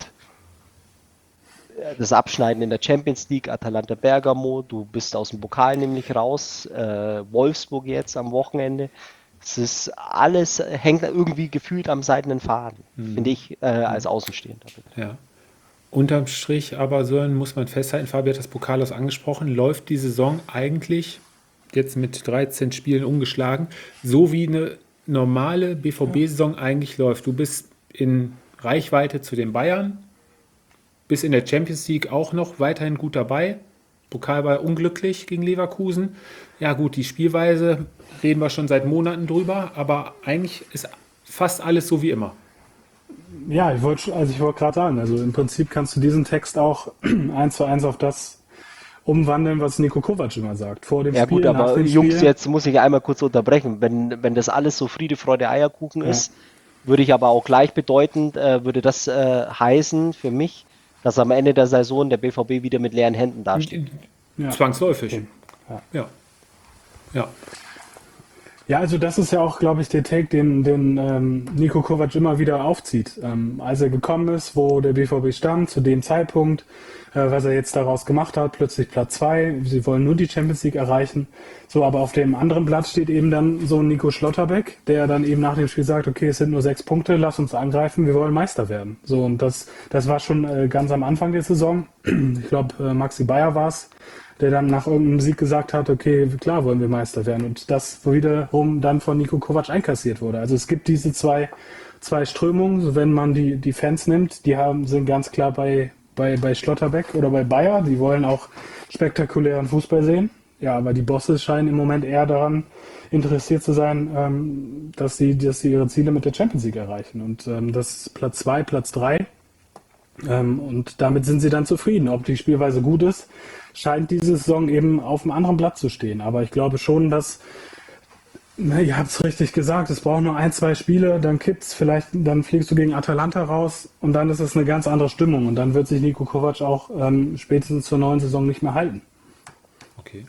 Das Abschneiden in der Champions League, Atalanta Bergamo, du bist aus dem Pokal nämlich raus, äh, Wolfsburg jetzt am Wochenende. Es ist alles, hängt irgendwie gefühlt am seidenen Faden, Hm. finde ich, äh, als Außenstehender. Ja. Unterm Strich aber, Sören, muss man festhalten, Fabi hat das Pokal aus angesprochen, läuft die Saison eigentlich jetzt mit dreizehn Spielen ungeschlagen, so wie eine normale B V B-Saison eigentlich läuft. Du bist in Reichweite zu den Bayern, bist in der Champions League auch noch weiterhin gut dabei. Pokal war unglücklich gegen Leverkusen. Ja gut, die Spielweise reden wir schon seit Monaten drüber, aber eigentlich ist fast alles so wie immer. Ja, ich wollte also ich wollte gerade sagen, also im Prinzip kannst du diesen Text auch eins zu eins auf das umwandeln, was Niko Kovac immer sagt. Vor dem Ja Spiel, gut, nach aber dem Jungs, Spiel. jetzt muss ich einmal kurz unterbrechen. Wenn, wenn das alles so Friede, Freude, Eierkuchen Ja. ist, würde ich aber auch gleichbedeutend, äh, würde das äh, heißen für mich, dass am Ende der Saison der B V B wieder mit leeren Händen dasteht. Ja. Zwangsläufig. Okay. Ja. Ja. Ja. Ja, also das ist ja auch, glaube ich, der Take, den, den ähm, Niko Kovac immer wieder aufzieht. Ähm, als er gekommen ist, wo der B V B stand, zu dem Zeitpunkt, äh, was er jetzt daraus gemacht hat, plötzlich Platz zwei, sie wollen nur die Champions League erreichen. So, aber auf dem anderen Blatt steht eben dann so ein Nico Schlotterbeck, der dann eben nach dem Spiel sagt, okay, es sind nur sechs Punkte, lass uns angreifen, wir wollen Meister werden. So, und das, das war schon äh, ganz am Anfang der Saison. Ich glaube, äh, Maxi Bayer war es, der dann nach irgendeinem Sieg gesagt hat, okay, klar wollen wir Meister werden. Und das wiederum dann von Niko Kovac einkassiert wurde. Also es gibt diese zwei, zwei Strömungen, wenn man die, die Fans nimmt, die haben, sind ganz klar bei, bei, bei Schlotterbeck oder bei Bayer, die wollen auch spektakulären Fußball sehen. Ja, aber die Bosse scheinen im Moment eher daran interessiert zu sein, ähm, dass sie, dass sie ihre Ziele mit der Champions League erreichen. Und ähm, das ist Platz zwei, Platz drei. Ähm, und damit sind sie dann zufrieden. Ob die Spielweise gut ist, scheint diese Saison eben auf einem anderen Blatt zu stehen. Aber ich glaube schon, dass, na, ihr habt es richtig gesagt, es braucht nur ein, zwei Spiele, dann kippt's vielleicht, dann fliegst du gegen Atalanta raus und dann ist es eine ganz andere Stimmung. Und dann wird sich Niko Kovac auch ähm, spätestens zur neuen Saison nicht mehr halten. Okay.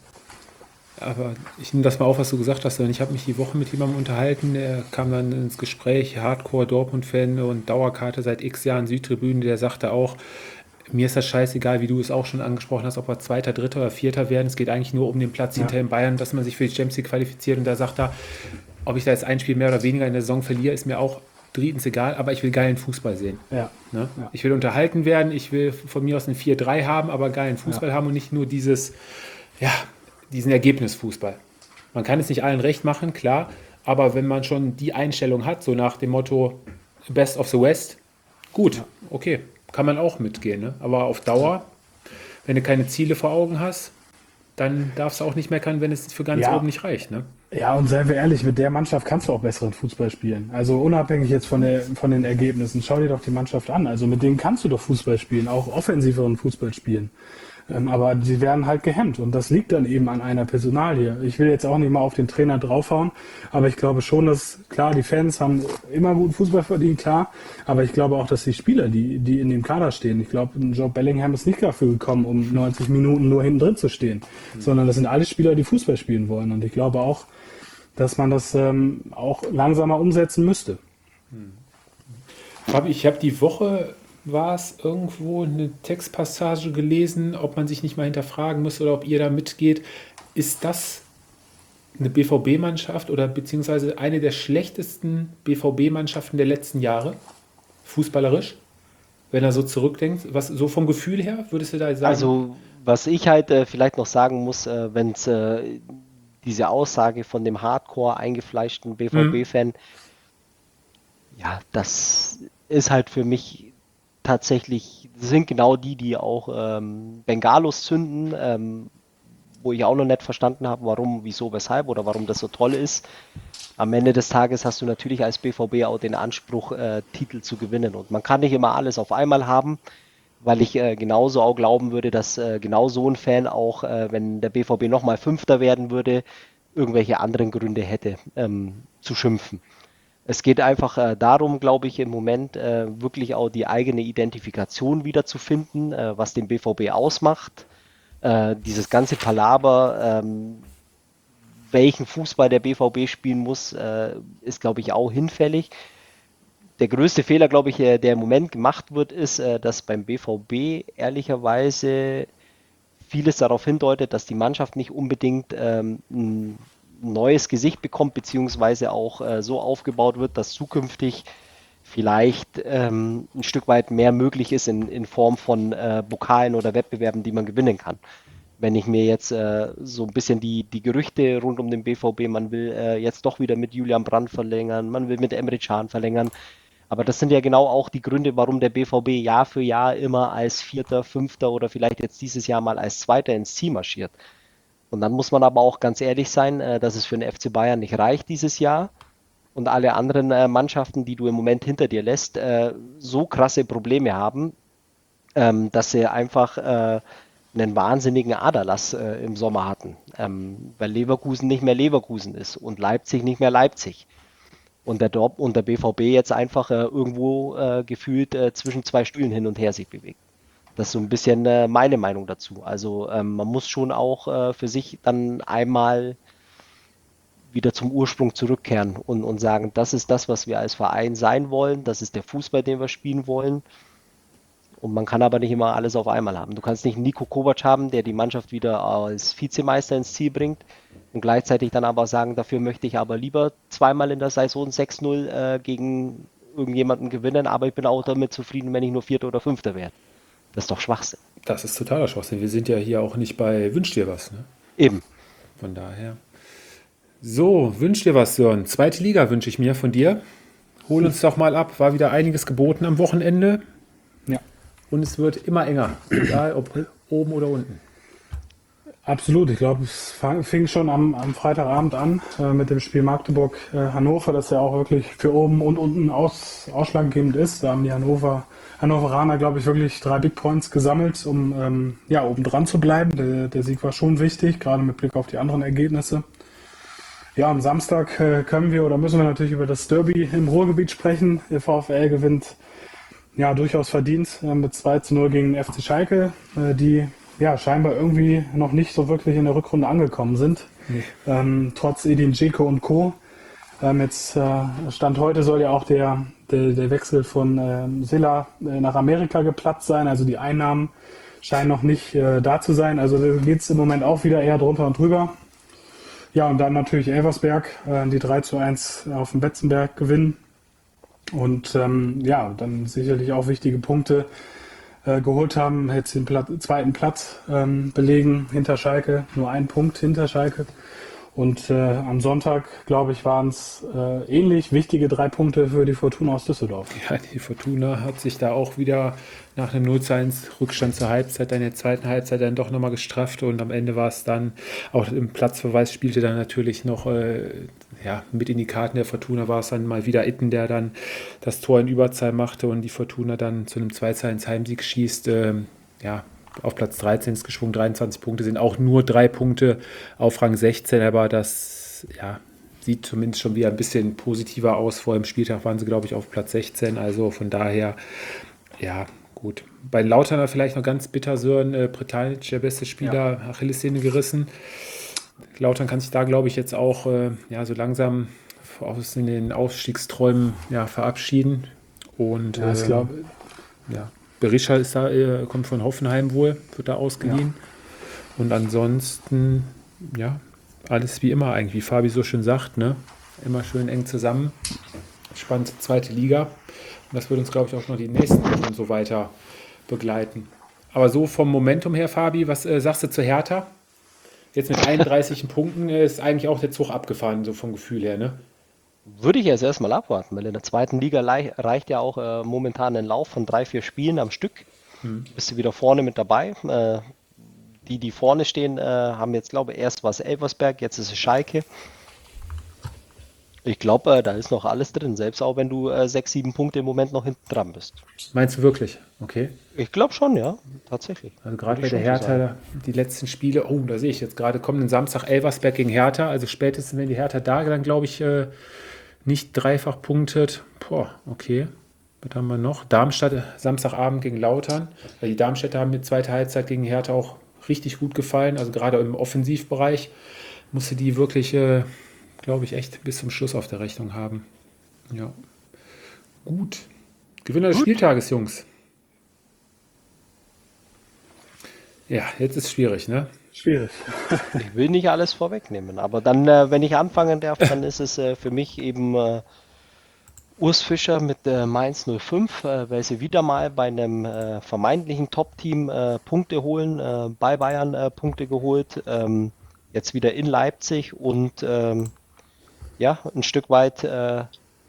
Aber ich nehme das mal auf, was du gesagt hast. Ich habe mich die Woche mit jemandem unterhalten, der kam dann ins Gespräch, Hardcore-Dortmund-Fan und Dauerkarte seit x Jahren Südtribüne, der sagte auch, mir ist das scheißegal, wie du es auch schon angesprochen hast, ob wir Zweiter, Dritter oder Vierter werden. Es geht eigentlich nur um den Platz Ja. hinter den Bayern, dass man sich für die Champions League qualifiziert. Und da sagt er, ob ich da jetzt ein Spiel mehr oder weniger in der Saison verliere, ist mir auch drittens egal, aber ich will geilen Fußball sehen. Ja. Ne? Ja. Ich will unterhalten werden, ich will von mir aus ein vier drei haben, aber geilen Fußball Ja. haben und nicht nur dieses, ja, diesen Ergebnisfußball. Man kann es nicht allen recht machen, klar, aber wenn man schon die Einstellung hat, so nach dem Motto Best of the West, gut, okay, kann man auch mitgehen. Ne? Aber auf Dauer, wenn du keine Ziele vor Augen hast, dann darfst du auch nicht meckern, wenn es für ganz Ja. oben nicht reicht. Ne? Ja, und seien wir ehrlich, mit der Mannschaft kannst du auch besseren Fußball spielen. Also unabhängig jetzt von, der, von den Ergebnissen. Schau dir doch die Mannschaft an. Also mit denen kannst du doch Fußball spielen, auch offensiveren Fußball spielen. Ähm, aber sie werden halt gehemmt und das liegt dann eben an einer Personalie. Ich will jetzt auch nicht mal auf den Trainer draufhauen, aber ich glaube schon, dass, klar, die Fans haben immer guten Fußball verdient, klar, aber ich glaube auch, dass die Spieler, die, die in dem Kader stehen, ich glaube, Joe Bellingham ist nicht dafür gekommen, um neunzig Minuten nur hinten drin zu stehen, mhm. sondern das sind alle Spieler, die Fußball spielen wollen und ich glaube auch, dass man das ähm, auch langsamer umsetzen müsste. Fabi, ich habe die Woche, war es irgendwo eine Textpassage gelesen, ob man sich nicht mal hinterfragen muss oder ob ihr da mitgeht. Ist das eine B V B-Mannschaft oder beziehungsweise eine der schlechtesten B V B-Mannschaften der letzten Jahre, fußballerisch? Wenn er so zurückdenkt, was so vom Gefühl her, würdest du da sagen? Also, was ich halt äh, vielleicht noch sagen muss, äh, wenn es äh, diese Aussage von dem Hardcore eingefleischten B V B-Fan, ja, das ist halt für mich tatsächlich, das sind genau die, die auch ähm, Bengalos zünden, ähm, wo ich auch noch nicht verstanden habe, warum, wieso, weshalb oder warum das so toll ist. Am Ende des Tages hast du natürlich als B V B auch den Anspruch, äh, Titel zu gewinnen. Und man kann nicht immer alles auf einmal haben, weil ich äh, genauso auch glauben würde, dass äh, genau so ein Fan auch, äh, wenn der B V B nochmal Fünfter werden würde, irgendwelche anderen Gründe hätte, ähm, zu schimpfen. Es geht einfach äh, darum, glaube ich, im Moment äh, wirklich auch die eigene Identifikation wiederzufinden, äh, was den B V B ausmacht. Äh, dieses ganze Palaver, ähm, welchen Fußball der B V B spielen muss, äh, ist, glaube ich, auch hinfällig. Der größte Fehler, glaube ich, äh, der im Moment gemacht wird, ist, äh, dass beim B V B ehrlicherweise vieles darauf hindeutet, dass die Mannschaft nicht unbedingt ähm, ein neues Gesicht bekommt, beziehungsweise auch äh, so aufgebaut wird, dass zukünftig vielleicht ähm, ein Stück weit mehr möglich ist in, in Form von äh, Pokalen oder Wettbewerben, die man gewinnen kann. Wenn ich mir jetzt äh, so ein bisschen die, die Gerüchte rund um den B V B, man will äh, jetzt doch wieder mit Julian Brandt verlängern, man will mit Emre Can verlängern, aber das sind ja genau auch die Gründe, warum der B V B Jahr für Jahr immer als Vierter, Fünfter oder vielleicht jetzt dieses Jahr mal als Zweiter ins Ziel marschiert. Und dann muss man aber auch ganz ehrlich sein, äh, dass es für den F C Bayern nicht reicht dieses Jahr und alle anderen äh, Mannschaften, die du im Moment hinter dir lässt, äh, so krasse Probleme haben, ähm, dass sie einfach äh, einen wahnsinnigen Aderlass äh, im Sommer hatten, ähm, weil Leverkusen nicht mehr Leverkusen ist und Leipzig nicht mehr Leipzig. Und der, Dorp und der B V B jetzt einfach äh, irgendwo äh, gefühlt äh, zwischen zwei Stühlen hin und her sich bewegt. Das ist so ein bisschen äh, meine Meinung dazu. Also ähm, man muss schon auch äh, für sich dann einmal wieder zum Ursprung zurückkehren und, und sagen, das ist das, was wir als Verein sein wollen, das ist der Fußball, den wir spielen wollen. Und man kann aber nicht immer alles auf einmal haben. Du kannst nicht Niko Kovac haben, der die Mannschaft wieder als Vizemeister ins Ziel bringt und gleichzeitig dann aber sagen, dafür möchte ich aber lieber zweimal in der Saison sechs null äh, gegen irgendjemanden gewinnen, aber ich bin auch damit zufrieden, wenn ich nur Vierter oder Fünfter werde. Das ist doch Schwachsinn. Das ist totaler Schwachsinn. Wir sind ja hier auch nicht bei Wünsch dir was. Ne? Eben. Von daher. So, wünsch dir was, Sören. Zweite Liga wünsche ich mir von dir. Hol uns doch mal ab. War wieder einiges geboten am Wochenende. Ja. Und es wird immer enger. Egal, ob oben oder unten. Absolut. Ich glaube, es fang, fing schon am, am Freitagabend an äh, mit dem Spiel Magdeburg-Hannover, äh, das ja auch wirklich für oben und unten aus, ausschlaggebend ist. Da haben die Hannover, Hannoveraner, glaube ich, wirklich drei Big Points gesammelt, um ähm, ja, oben dran zu bleiben. Der, der Sieg war schon wichtig, gerade mit Blick auf die anderen Ergebnisse. Ja, am Samstag äh, können wir oder müssen wir natürlich über das Derby im Ruhrgebiet sprechen. Der VfL gewinnt ja durchaus verdient äh, mit zwei zu null gegen den F C Schalke, äh, die ja scheinbar irgendwie noch nicht so wirklich in der Rückrunde angekommen sind. Nee. Ähm, trotz Edin Dzeko und Co. Ähm, jetzt äh, Stand heute soll ja auch der, der, der Wechsel von äh, Silla äh, nach Amerika geplatzt sein. Also die Einnahmen scheinen noch nicht äh, da zu sein. Also da geht es im Moment auch wieder eher drunter und drüber. Ja, und dann natürlich Elversberg, äh, die drei zu eins auf dem Betzenberg gewinnen. Und ähm, ja, dann sicherlich auch wichtige Punkte äh, geholt haben, jetzt den Platz, zweiten Platz ähm, belegen hinter Schalke, nur ein Punkt hinter Schalke. Und äh, am Sonntag, glaube ich, waren es äh, ähnlich wichtige drei Punkte für die Fortuna aus Düsseldorf. Ja, die Fortuna hat sich da auch wieder nach einem null zu eins Rückstand zur Halbzeit, dann in der zweiten Halbzeit dann doch nochmal gestrafft und am Ende war es dann, auch im Platzverweis spielte dann natürlich noch äh, ja, mit in die Karten der Fortuna, war es dann mal wieder Itten, der dann das Tor in Überzahl machte und die Fortuna dann zu einem zwei zu eins Heimsieg schießt. Ähm, ja, auf Platz dreizehn ist geschwungen, dreiundzwanzig Punkte, sind auch nur drei Punkte auf Rang sechzehn, aber das ja, sieht zumindest schon wieder ein bisschen positiver aus. Vor dem Spieltag waren sie, glaube ich, auf Platz sechzehn, also von daher, ja, gut. Bei Lautern vielleicht noch ganz bitter, Sören äh, Pretanic, der beste Spieler, ja. Achillessehne gerissen. Lautern kann sich da, glaube ich, jetzt auch äh, ja, so langsam aus in den Aufstiegsträumen ja, verabschieden. Und ja, ich äh, glaube, ja. Berisha ist da, äh, kommt von Hoffenheim wohl, wird da ausgeliehen. Ja. Und ansonsten, ja, alles wie immer eigentlich, wie Fabi so schön sagt, ne? Immer schön eng zusammen. Spannend, zweite Liga. Und das wird uns, glaube ich, auch noch die nächsten Wochen so weiter begleiten. Aber so vom Momentum her, Fabi, was äh, sagst du zu Hertha? Jetzt mit einunddreißig Punkten äh, ist eigentlich auch der Zug abgefahren, so vom Gefühl her, ne? Würde ich jetzt erstmal abwarten, weil in der zweiten Liga lei- reicht ja auch äh, momentan ein Lauf von drei, vier Spielen am Stück. Hm. Bist du wieder vorne mit dabei. Äh, die, die vorne stehen, äh, haben jetzt, glaube ich, erst was Elversberg, jetzt ist es Schalke. Ich glaube, äh, da ist noch alles drin, selbst auch wenn du äh, sechs, sieben Punkte im Moment noch hinten dran bist. Meinst du wirklich? Okay. Ich glaube schon, ja, tatsächlich. Also gerade Würde bei ich der schon so sagen. Hertha, die letzten Spiele, oh, da sehe ich jetzt gerade, kommenden Samstag Elversberg gegen Hertha, also spätestens, wenn die Hertha da dann, glaube ich, äh, nicht dreifach punktet. Boah, okay. Was haben wir noch? Darmstadt, äh, Samstagabend gegen Lautern. Weil die Darmstädter haben mir zweite Halbzeit gegen Hertha auch richtig gut gefallen, also gerade im Offensivbereich musste die wirklich, äh, glaube ich, echt bis zum Schluss auf der Rechnung haben. Ja, gut. Gewinner des Gut. Spieltages, Jungs. Ja, jetzt ist schwierig, ne? Schwierig. Ich will nicht alles vorwegnehmen, aber dann, äh, wenn ich anfangen darf, dann ist es äh, für mich eben äh, Urs Fischer mit äh, Mainz null fünf, äh, weil sie wieder mal bei einem äh, vermeintlichen Top-Team äh, Punkte holen, äh, bei Bayern äh, Punkte geholt, ähm, jetzt wieder in Leipzig und ähm, ja, ein Stück weit, äh,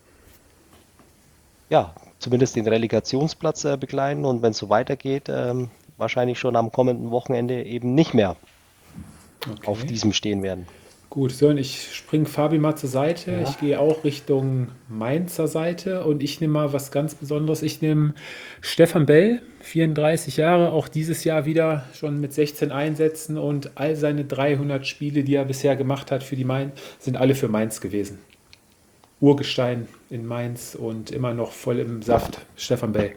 ja, zumindest den Relegationsplatz äh, bekleiden und wenn es so weitergeht, ähm, wahrscheinlich schon am kommenden Wochenende eben nicht mehr auf Okay. diesem stehen werden. Gut, so, und ich springe Fabi mal zur Seite. Ja. Ich gehe auch Richtung Mainzer Seite und ich nehme mal was ganz Besonderes. Ich nehme Stefan Bell, vierunddreißig Jahre, auch dieses Jahr wieder schon mit sechzehn Einsätzen und all seine dreihundert Spiele, die er bisher gemacht hat für die Mainz, sind alle für Mainz gewesen. Urgestein in Mainz und immer noch voll im Saft. Stefan Bell.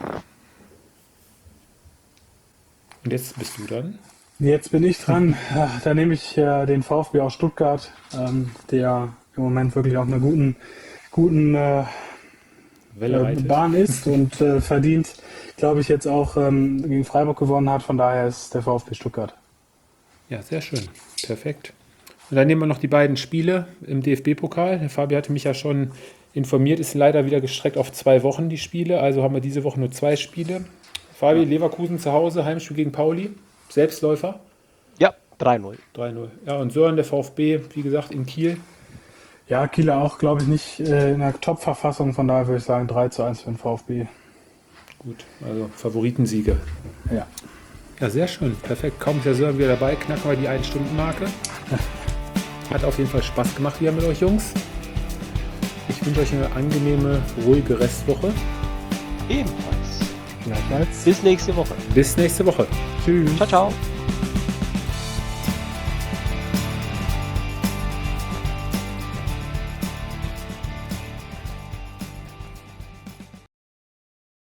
Und jetzt bist du dann. Jetzt bin ich dran. Ja, da nehme ich äh, den VfB aus Stuttgart, ähm, der im Moment wirklich auf einer guten, guten äh, Welle äh, reitet. Bahn ist und äh, verdient, glaube ich, jetzt auch ähm, gegen Freiburg gewonnen hat. Von daher ist der VfB Stuttgart. Ja, sehr schön. Perfekt. Und dann nehmen wir noch die beiden Spiele im D F B-Pokal. Der Fabi hatte mich ja schon informiert, ist leider wieder gestreckt auf zwei Wochen die Spiele. Also haben wir diese Woche nur zwei Spiele. Fabi, Leverkusen zu Hause, Heimspiel gegen Pauli. Selbstläufer, Ja, drei null. drei null. Ja, und Sören, der VfB, wie gesagt, in Kiel. Ja, Kieler auch, glaube ich, nicht äh, in der Top-Verfassung. Von daher würde ich sagen drei zu eins für den VfB. Gut, also Favoritensiege. Ja. Ja, sehr schön. Perfekt. Kaum ist der Sören wieder dabei, knacken wir die Ein-Stunden-Marke. Hat auf jeden Fall Spaß gemacht wieder mit euch Jungs. Ich wünsche euch eine angenehme, ruhige Restwoche. Ebenfalls. Gleichfalls. Bis nächste Woche. Bis nächste Woche. Tschüss. Ciao, ciao.